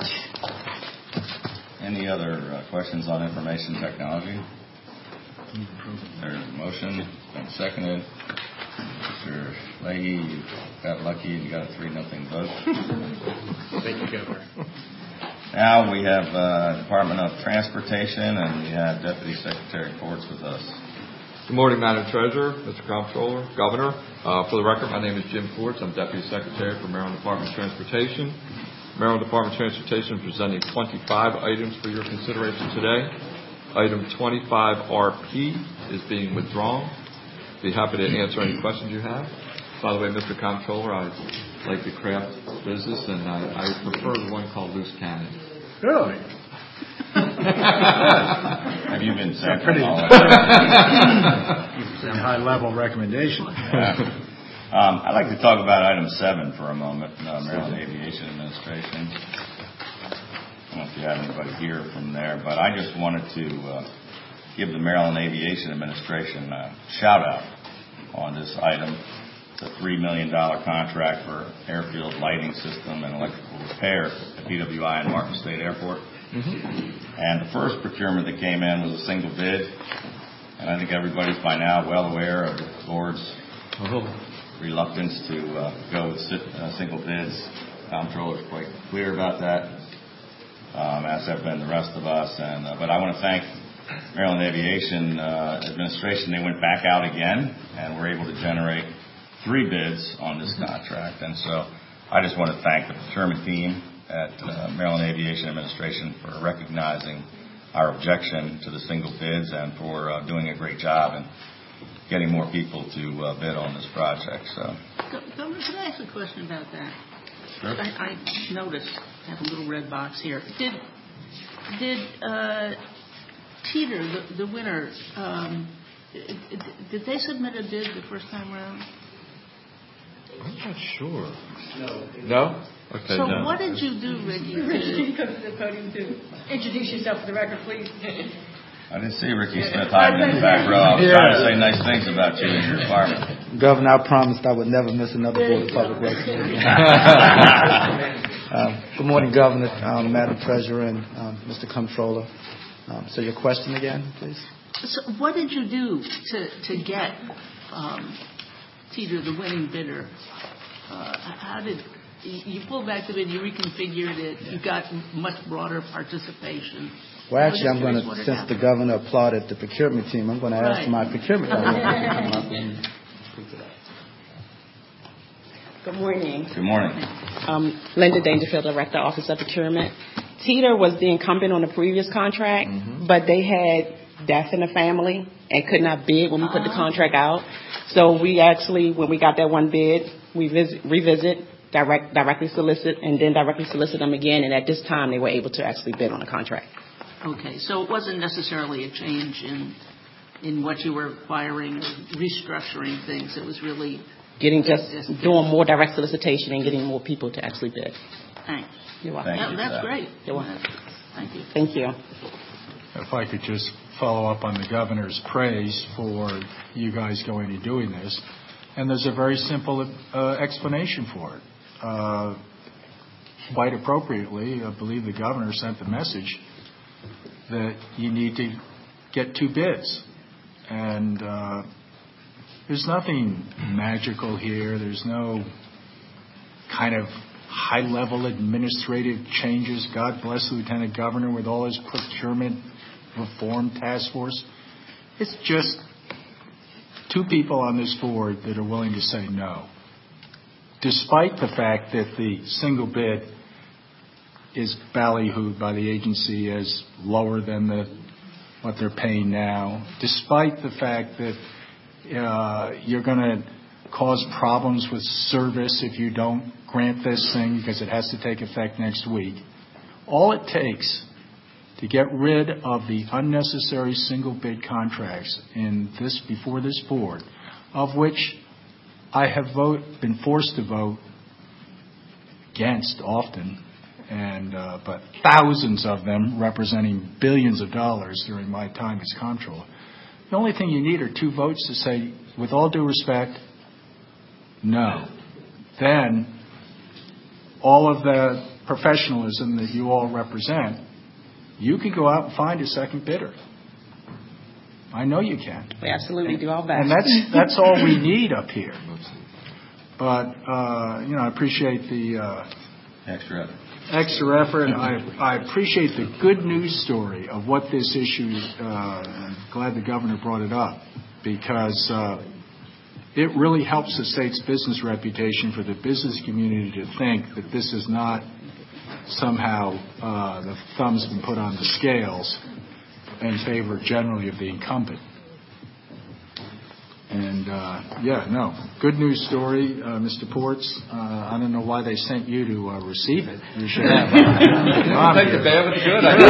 Any other uh, questions on information technology? There's a motion. It's been seconded. Mister Leahy, you got lucky and you got a three nothing vote. Thank you, Governor. Now we have uh, Department of Transportation, and we have Deputy Secretary Fords with us. Good morning, Madam Treasurer, Mister Comptroller, Governor. Uh, for the record, my name is Jim Fords. I'm Deputy Secretary for Maryland Department of Transportation. Maryland Department of Transportation is presenting twenty-five items for your consideration today. Item twenty-five R P is being withdrawn. Be happy to answer any questions you have. By the way, Mister Comptroller, I like the craft business, and I, I prefer the one called Loose Cannon. Really? Have you been sent pretty, all pretty high level recommendation? Yeah. Um, I'd like to talk about item seven for a moment, uh, Maryland Aviation Administration. I don't know if you have anybody here from there, but I just wanted to uh, give the Maryland Aviation Administration a shout out on this item. It's a three million dollars contract for airfield lighting system and electrical repair at P W I and Martin State Airport. Mm-hmm. And the first procurement that came in was a single bid, and I think everybody's by now well aware of the board's oh. reluctance to uh, go with uh, single bids. Comptroller's quite clear about that, um, as have been the rest of us. And uh, but I want to thank Maryland Aviation uh, Administration. They went back out again and were able to generate three bids on this contract. And so I just want to thank the procurement team at uh, Maryland Aviation Administration for recognizing our objection to the single bids and for uh, doing a great job and getting more people to uh, bid on this project. So, Governor, could I ask a question about that? Sure. I, I noticed I have a little red box here. Did did uh, Teeter, the, the winner, um, did, did they submit a bid the first time around? I'm not sure. No. No? Okay, so no. what did you do, Ricky? Ricky, come to the podium to introduce yourself for the record, please. I didn't see Ricky Smith hiding in the back row. I was yeah. trying to say nice things about you and your department. Governor, I promised I would never miss another Board of Public Works meeting. um, good morning, Governor, um, Madam Treasurer, and um, Mister Comptroller. Um, so your question again, please? So what did you do to, to get um, Teeter, the winning bidder? Uh, how did you pulled back the bid, you reconfigured it, you got much broader participation? Well, actually, I'm going to, since happened. the governor applauded the procurement team, I'm going to ask right. my procurement team. Good morning. Good morning. Um, Linda Dangerfield, Director, Office of Procurement. Teeter was the incumbent on the previous contract, Mm-hmm. but they had death in the family and could not bid when we put the contract out. So we actually, when we got that one bid, we visit, revisit, direct, directly solicit, and then directly solicit them again. And at this time, they were able to actually bid on the contract. Okay, so it wasn't necessarily a change in in what you were acquiring or restructuring things. It was really Getting just, just doing more direct solicitation and getting more people to actually bid. Thanks. You're welcome. That, that's that. great. You're welcome. Thank you. Thank you. If I could just follow up on the governor's praise for you guys going and doing this. And there's a very simple uh, explanation for it. Uh, quite appropriately, I believe the governor sent the message that you need to get two bids. And uh, there's nothing magical here. There's no kind of high-level administrative changes. God bless the lieutenant governor with all his procurement reform task force. It's just two people on this board that are willing to say no, despite the fact that the single bid is ballyhooed by the agency as lower than the what they're paying now, despite the fact that uh, you're going to cause problems with service if you don't grant this thing because it has to take effect next week. All it takes to get rid of the unnecessary single bid contracts in this before this board, of which I have vote, been forced to vote against often, and uh, but thousands of them representing billions of dollars during my time as comptroller. The only thing you need are two votes to say, with all due respect, no. Then all of the professionalism that you all represent, you can go out and find a second bidder. I know you can. We absolutely do our best. And that's that's all we need up here. But uh, you know, I appreciate the uh, extra effort. Extra effort. I I appreciate the good news story of what this issue. Uh, I'm glad the governor brought it up because uh, it really helps the state's business reputation for the business community to think that this is not somehow uh, the thumb's been put on the scales in favor generally of the incumbent. And, uh, yeah, no, good news story, uh, Mister Ports. Uh, I don't know why they sent you to uh, receive it. You should have. Uh, Take the bad with the good, I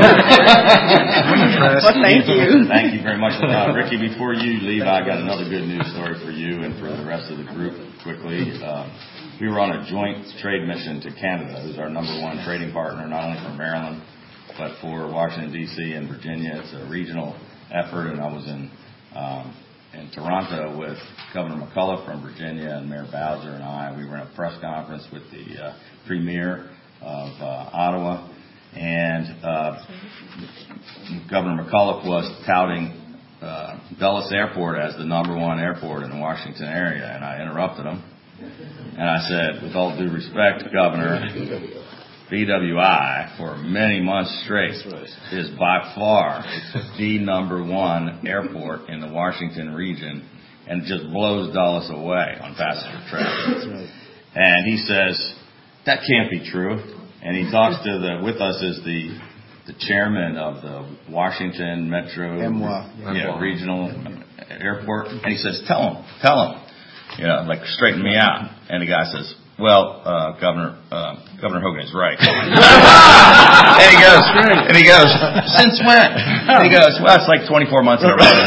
guess. Well, thank you. Thank you very much. Uh, Ricky, before you leave, I got another good news story for you and for the rest of the group quickly. Um, we were on a joint trade mission to Canada, who's our number one trading partner, not only for Maryland, but for Washington, D C and Virginia. It's a regional effort, and I was in um, in Toronto with Governor McCullough from Virginia and Mayor Bowser and I. We were in a press conference with the uh, Premier of uh, Ottawa, and uh, Governor McCullough was touting uh, Dulles Airport as the number one airport in the Washington area, and I interrupted him. And I said, with all due respect, Governor, B W I, for many months straight, is by far the number one airport in the Washington region and just blows Dulles away on passenger traffic. And he says, that can't be true. And he talks to the, with us is the, the chairman of the Washington Metro yeah, Regional Airport. And he says, tell him, tell him, you know, like straighten me out. And the guy says, well, uh, Governor, uh, Governor Hogan is right. and he goes, and he goes, since when? And he goes, well, it's like twenty-four months in a row.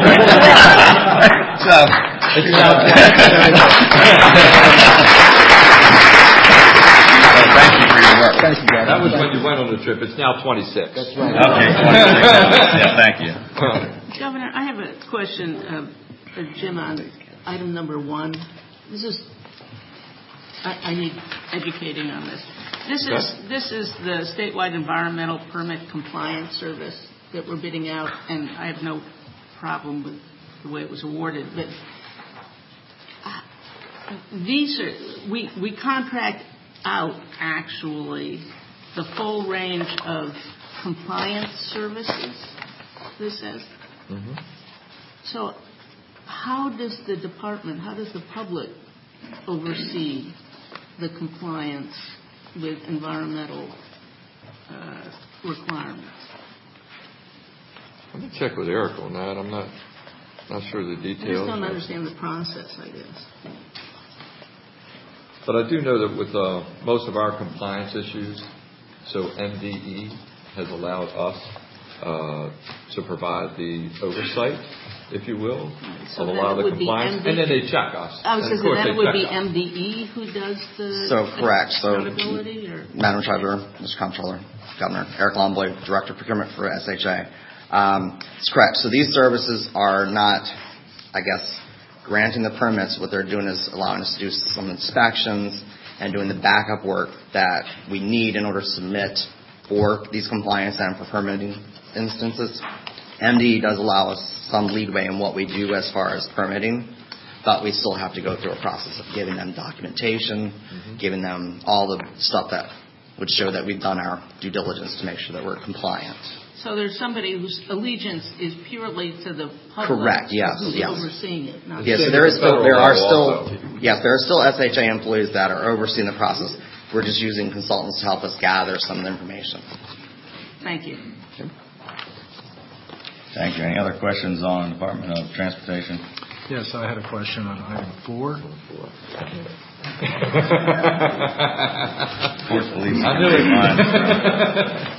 so, it's, uh, so, thank you for your work. Thank you, Governor. That was when you went on the trip. It's now twenty-six. That's right. Okay, twenty-six. Yeah, thank you. Governor, I have a question, uh, for Jim on item number one. This is, I, I need educating on this. This okay. is this is the statewide environmental permit compliance service that we're bidding out, and I have no problem with the way it was awarded. But uh, these are we we contract out actually the full range of compliance services. This says. Mm-hmm. So, how does the department, how does the public oversee the compliance with environmental uh, requirements? Let me check with Eric on that. I'm not not sure the I details. just don't understand the process, I guess. But I do know that with uh, most of our compliance issues, so M D E has allowed us uh, to provide the oversight, if you will, So of a then lot of it the would be compliance, M D E and then they check us. I was And going of to course say, then they it would check be us. M D E who does the So, correct. So, accountability, or? Madam Treasurer, Mister Comptroller, Governor, Eric Lomboy, Director of Procurement for S H A. Um, it's correct. So these services are not, I guess, granting the permits. What they're doing is allowing us to do some inspections and doing the backup work that we need in order to submit for these compliance and for permitting instances. M D E does allow us some leadway in what we do as far as permitting, but we still have to go through a process of giving them documentation, mm-hmm. giving them all the stuff that would show that we've done our due diligence to make sure that we're compliant. So there's somebody whose allegiance is purely to the public. Correct. Yes. Who's yes. overseeing it. Not yes. So there is still there are still yes there are still S H A employees that are overseeing the process. We're just using consultants to help us gather some of the information. Thank you. Okay. Thank you. Any other questions on the Department of Transportation? Yes, I had a question on item four. Fourth police. I knew it.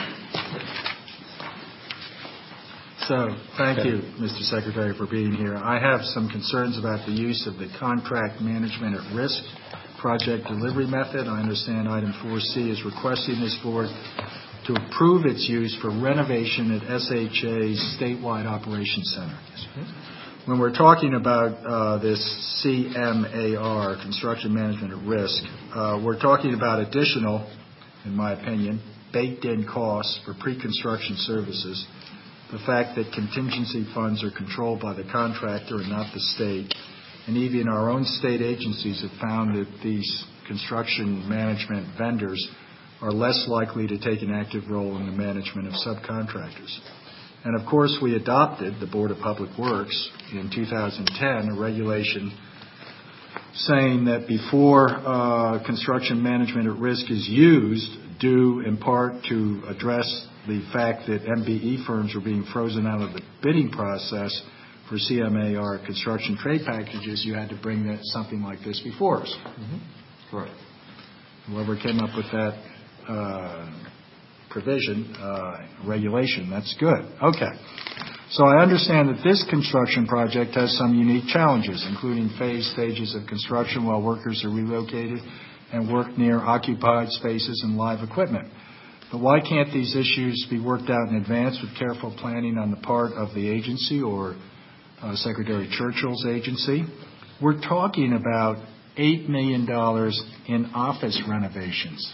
So, thank you, Mister Secretary, for being here. I have some concerns about the use of the contract management at risk project delivery method. I understand item four C is requesting this board to approve its use for renovation at S H A's statewide operations center. When we're talking about uh, this C M A R, construction management at risk, uh, we're talking about additional, in my opinion, baked-in costs for pre-construction services. The fact that contingency funds are controlled by the contractor and not the state, and even our own state agencies have found that these construction management vendors are less likely to take an active role in the management of subcontractors. And of course, we adopted, the Board of Public Works, in two thousand ten, a regulation saying that before uh, construction management at risk is used, due in part to address the fact that M B E firms were being frozen out of the bidding process for C M A R construction trade packages, you had to bring that, something like this before us. Mm-hmm. Correct. Whoever came up with that uh, provision, uh, regulation, that's good. Okay. So I understand that this construction project has some unique challenges, including phased stages of construction while workers are relocated and work near occupied spaces and live equipment. But why can't these issues be worked out in advance with careful planning on the part of the agency or uh, Secretary Churchill's agency? We're talking about eight million dollars in office renovations,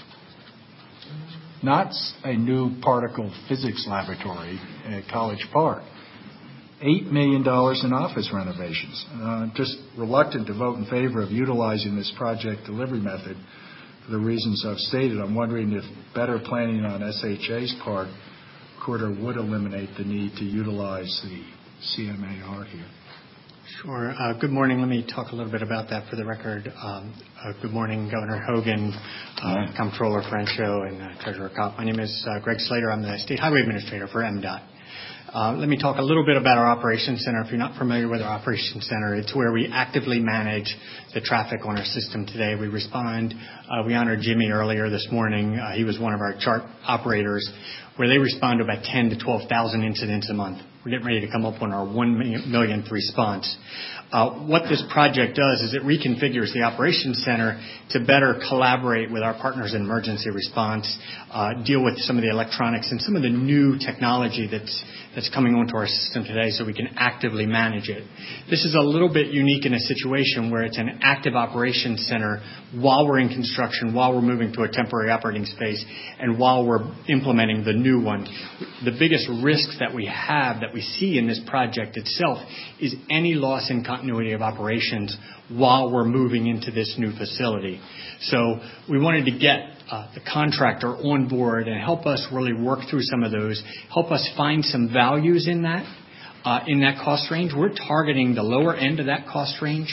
not a new particle physics laboratory at College Park. eight million dollars in office renovations. Uh, I'm just reluctant to vote in favor of utilizing this project delivery method for the reasons I've stated. I'm wondering if better planning on S H A's part could or would eliminate the need to utilize the C M A R here. Sure. Uh, good morning. Let me talk a little bit about that for the record. Um, uh, good morning, Governor Hogan, uh, Comptroller Francho, and uh, Treasurer Kopp. My name is uh, Greg Slater. I'm the State Highway Administrator for M DOT. Uh, let me talk a little bit about our Operations Center. If you're not familiar with our Operations Center, it's where we actively manage the traffic on our system today. We respond. Uh, we honored Jimmy earlier this morning. Uh, he was one of our chart operators, where they respond to about ten to twelve thousand incidents a month. We're getting ready to come up on our one millionth response. Uh, what this project does is it reconfigures the Operations Center to better collaborate with our partners in emergency response, uh, deal with some of the electronics and some of the new technology that's that's coming onto our system today so we can actively manage it. This is a little bit unique in a situation where it's an active operations center while we're in construction, while we're moving to a temporary operating space, and while we're implementing the new one. The biggest risks that we have, that we see in this project itself, is any loss in continuity of operations while we're moving into this new facility. So we wanted to get Uh, the contractor on board and help us really work through some of those, help us find some values in that, uh, in that cost range. We're targeting the lower end of that cost range.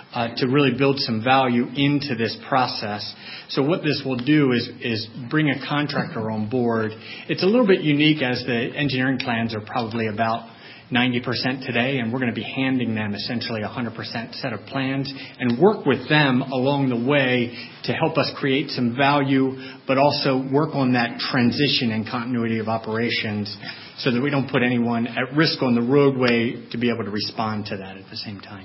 uh, to really build some value into this process. So what this will do is, is bring a contractor on board. It's a little bit unique as the engineering plans are probably about ninety percent today, and we're going to be handing them essentially a one hundred percent set of plans and work with them along the way to help us create some value, but also work on that transition and continuity of operations so that we don't put anyone at risk on the roadway to be able to respond to that at the same time.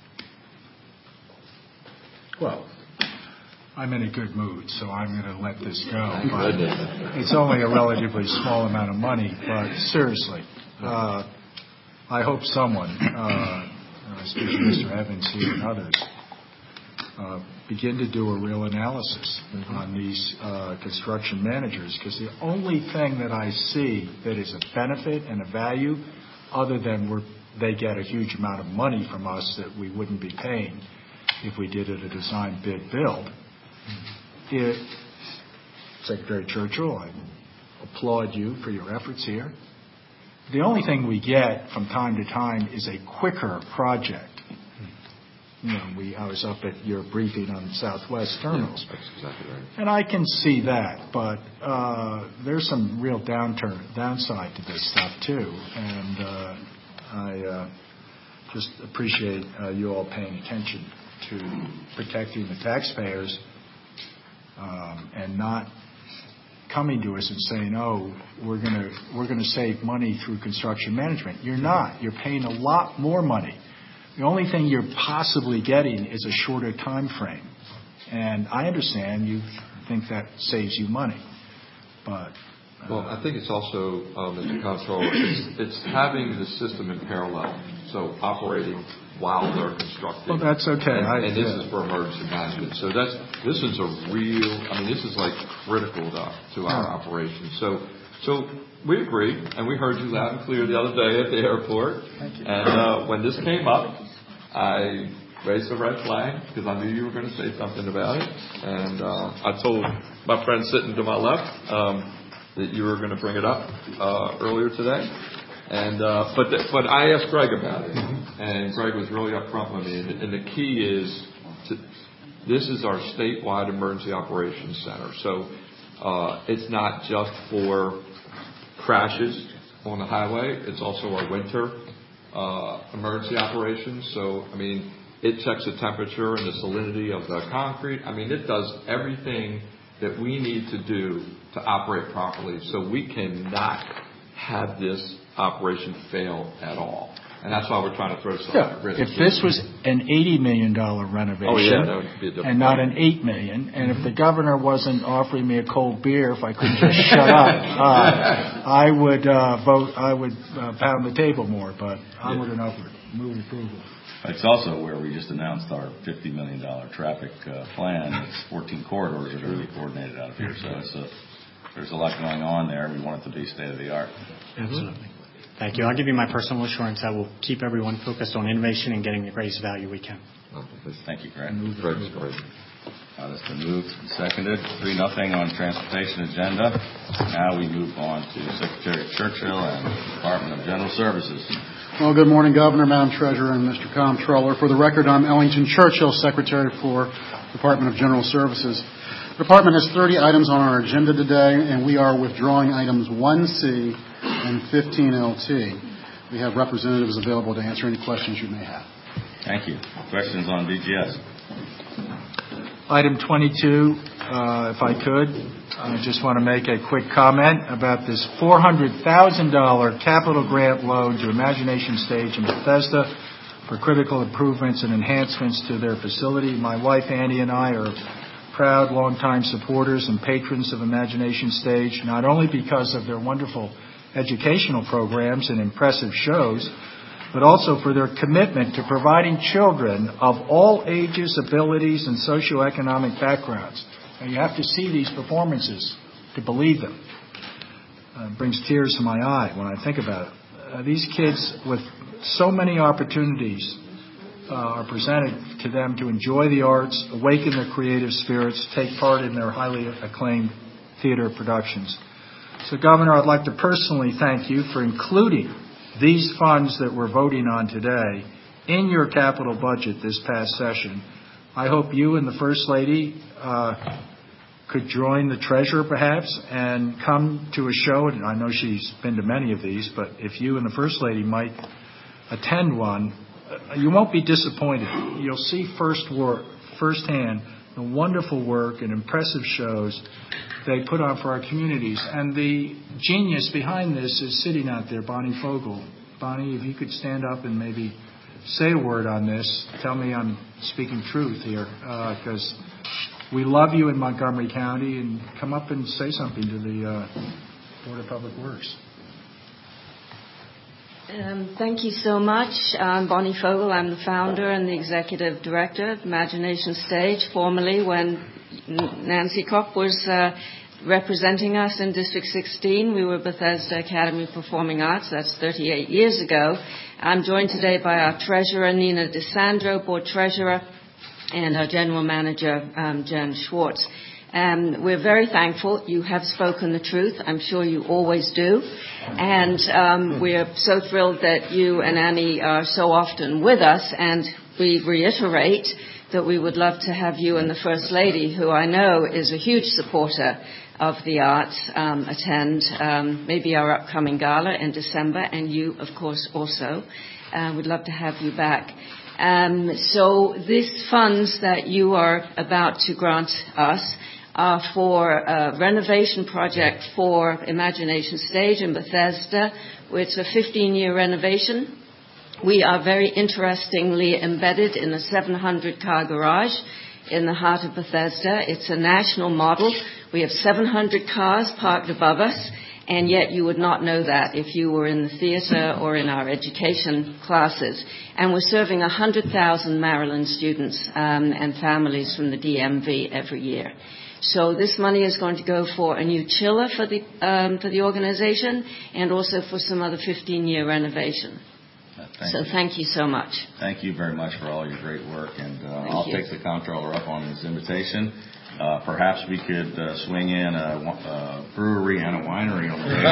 Well, I'm in a good mood, so I'm going to let this go. But it's only a relatively small amount of money, but seriously, uh, I hope someone, uh, especially Mister Evans here and others, uh, begin to do a real analysis mm-hmm. on these uh, construction managers, because the only thing that I see that is a benefit and a value, other than we're, they get a huge amount of money from us that we wouldn't be paying if we did it a design bid build. Mm-hmm. It, Secretary Churchill, I applaud you for your efforts here. The only thing we get from time to time is a quicker project. You know, we, I was up at your briefing on Southwest Terminals. Yeah, that's exactly right. And I can see that, but uh, there's some real downturn, downside to this stuff, too. And uh, I uh, just appreciate uh, you all paying attention to protecting the taxpayers um, and not coming to us and saying, "Oh, we're going to we're going to save money through construction management." You're not. You're paying a lot more money. The only thing you're possibly getting is a shorter time frame. And I understand you think that saves you money, but uh, well, I think it's also, uh, Mister Comptroller, it's, it's having the system in parallel, so operating while they're constructing. Well, that's okay. And, I, and this yeah. is for emergency management. So that's this is a real. I mean, this is like critical to, to our yeah. operation. So, so we agree, and we heard you loud and clear the other day at the airport. Thank you. And uh, when this came up, I raised a red flag because I knew you were going to say something about it. And uh, I told my friend sitting to my left um, that you were going to bring it up uh, earlier today. And uh, but the, but I asked Greg about it, and Greg was really upfront with me. And, and the key is to, this is our statewide emergency operations center, so uh, it's not just for crashes on the highway. It's also our winter uh, emergency operations. So I mean, it checks the temperature and the salinity of the concrete. I mean, it does everything that we need to do to operate properly. So we cannot have this operation fail at all. And that's why we're trying to throw some yeah. risk. If this was an eighty million dollars renovation oh, yeah, that would be a different and not point. an eight million dollars, and mm-hmm. if the governor wasn't offering me a cold beer if I couldn't just shut up, uh, I would uh, vote, I would uh, pound the table more, but onward yeah. and upward. Move approval. It's also where we just announced our fifty million dollars traffic uh, plan. It's fourteen corridors that are really coordinated out of here. So it's a, there's a lot going on there. We want it to be state of the art. Absolutely. Thank you. I'll give you my personal assurance I will keep everyone focused on innovation and getting the greatest value we can. Thank you, Greg. Greg's great. Uh, that's been moved and seconded. Three nothing on transportation agenda. Now we move on to Secretary Churchill and Department of General Services. Well, good morning, Governor, Madam Treasurer, and Mister Comptroller. For the record, I'm Ellington Churchill, Secretary for Department of General Services. The Department has thirty items on our agenda today, and we are withdrawing items one C and fifteen L T. We have representatives available to answer any questions you may have. Thank you. Questions on D G S? Item twenty-two, uh, if I could, I just want to make a quick comment about this four hundred thousand dollars capital grant loan to Imagination Stage in Bethesda for critical improvements and enhancements to their facility. My wife, Andy, and I are proud, longtime supporters and patrons of Imagination Stage, not only because of their wonderful educational programs and impressive shows, but also for their commitment to providing children of all ages, abilities, and socioeconomic backgrounds. And you have to see these performances to believe them. Uh, it brings tears to my eye when I think about it. Uh, these kids with so many opportunities uh, are presented to them to enjoy the arts, awaken their creative spirits, take part in their highly acclaimed theater productions. So, Governor, I'd like to personally thank you for including these funds that we're voting on today in your capital budget this past session. I hope you and the First Lady uh, could join the treasurer perhaps and come to a show. And I know she's been to many of these, but if you and the First Lady might attend one, you won't be disappointed. You'll see first work, firsthand the wonderful work and impressive shows they put on for our communities. And the genius behind this is sitting out there, Bonnie Fogel. Bonnie, if you could stand up and maybe say a word on this, tell me I'm speaking truth here, because uh, we love you in Montgomery County, and come up and say something to the uh, Board of Public Works. Um, thank you so much. I'm Bonnie Fogel. I'm the founder and the executive director of Imagination Stage, formerly when Nancy Kopp was uh, representing us in District sixteen. We were Bethesda Academy of Performing Arts. That's thirty-eight years ago. I'm joined today by our treasurer, Nina DeSandro, board treasurer, and our general manager, um, Jen Schwartz. Um, we're very thankful. You have spoken the truth. I'm sure you always do. And um, we're so thrilled that you and Annie are so often with us. And we reiterate that we would love to have you and the First Lady, who I know is a huge supporter of the arts, um, attend um, maybe our upcoming gala in December. And you, of course, also. Uh, we'd love to have you back. Um, so these funds that you are about to grant us are for a renovation project for Imagination Stage in Bethesda. It's a fifteen-year renovation. We are very interestingly embedded in a seven hundred car garage in the heart of Bethesda. It's a national model. We have seven hundred cars parked above us, and yet you would not know that if you were in the theater or in our education classes. And we're serving one hundred thousand Maryland students um, and families from the D M V every year. So this money is going to go for a new chiller for the um, for the organization, and also for some other fifteen-year renovation. Uh, thank so you. thank you so much. Thank you very much for all your great work, and uh, I'll you. take the comptroller up on his invitation. Uh, perhaps we could uh, swing in a, a brewery and a winery on the way.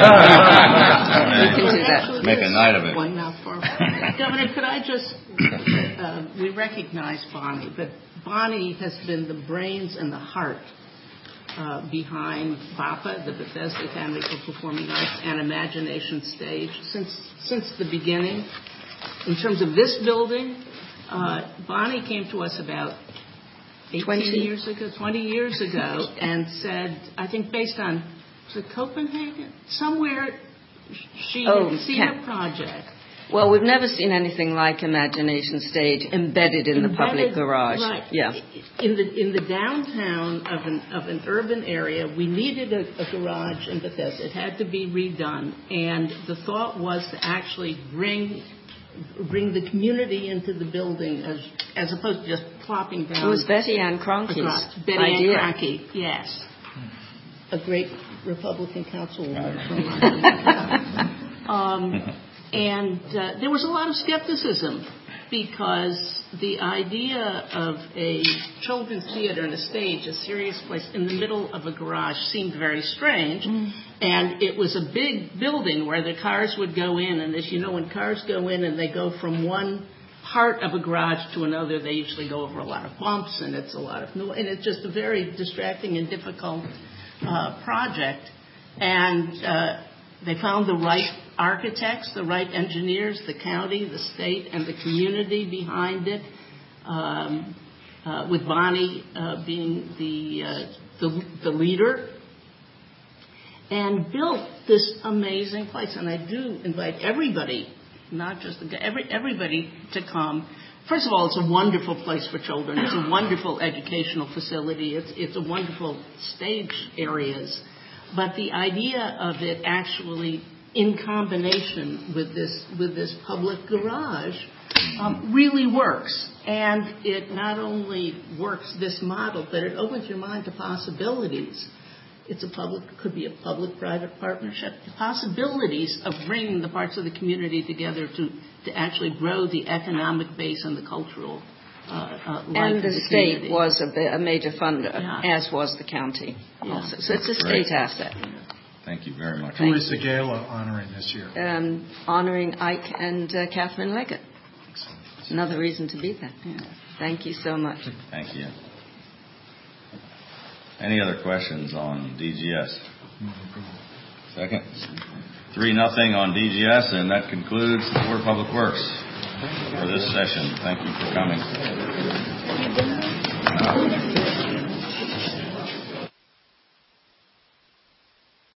We can do that. Make a night of it. One mouthful. Governor, could I just, uh, we recognize Bonnie, but Bonnie has been the brains and the heart uh, behind B A P A, the Bethesda Academy for Performing Arts, and Imagination Stage since since the beginning. In terms of this building, uh, Bonnie came to us about eighteen twenty years ago, twenty years ago, and said, I think based on, was it Copenhagen? Somewhere she Oh, had seen Ca- a project. Well, we've never seen anything like Imagination Stage embedded in Embedded, the public garage. Right. Yeah. In the in the downtown of an of an urban area, we needed a, a garage in Bethesda. It had to be redone, and the thought was to actually bring bring the community into the building as as opposed to just plopping down. It was Betty Ann Cronke's Betty idea. Ann Cronke, yes, a great Republican councilwoman from Montgomery. um, And uh, there was a lot of skepticism because the idea of a children's theater and a stage, a serious place in the middle of a garage, seemed very strange. Mm. And it was a big building where the cars would go in. And as you know, when cars go in and they go from one part of a garage to another, they usually go over a lot of bumps, and it's a lot of noise. And it's just a very distracting and difficult uh, project. And uh, they found the right architects, the right engineers, the county, the state, and the community behind it, um, uh, with Bonnie uh, being the, uh, the the leader, and built this amazing place. And I do invite everybody, not just the every everybody, to come. First of all, it's a wonderful place for children. It's a wonderful educational facility. It's it's a wonderful stage areas. But the idea of it actually in combination with this with this public garage um, really works. And it not only works this model, but it opens your mind to possibilities. It's a public, could be a public-private partnership. The possibilities of bringing the parts of the community together to, to actually grow the economic base and the cultural uh, uh, life And of the, the state community. was a, bi- a major funder, Yeah. as was the county Yeah. also. So it's a Great. state asset. Thank you very much. Who is the gala honoring this year? Um, honoring Ike and uh, Catherine Leggett. Another reason to be there. Thank you so much. Thank you. Any other questions on D G S? Second. Three, nothing on D G S, and that concludes the Board of Public Works for this session. Thank you for coming.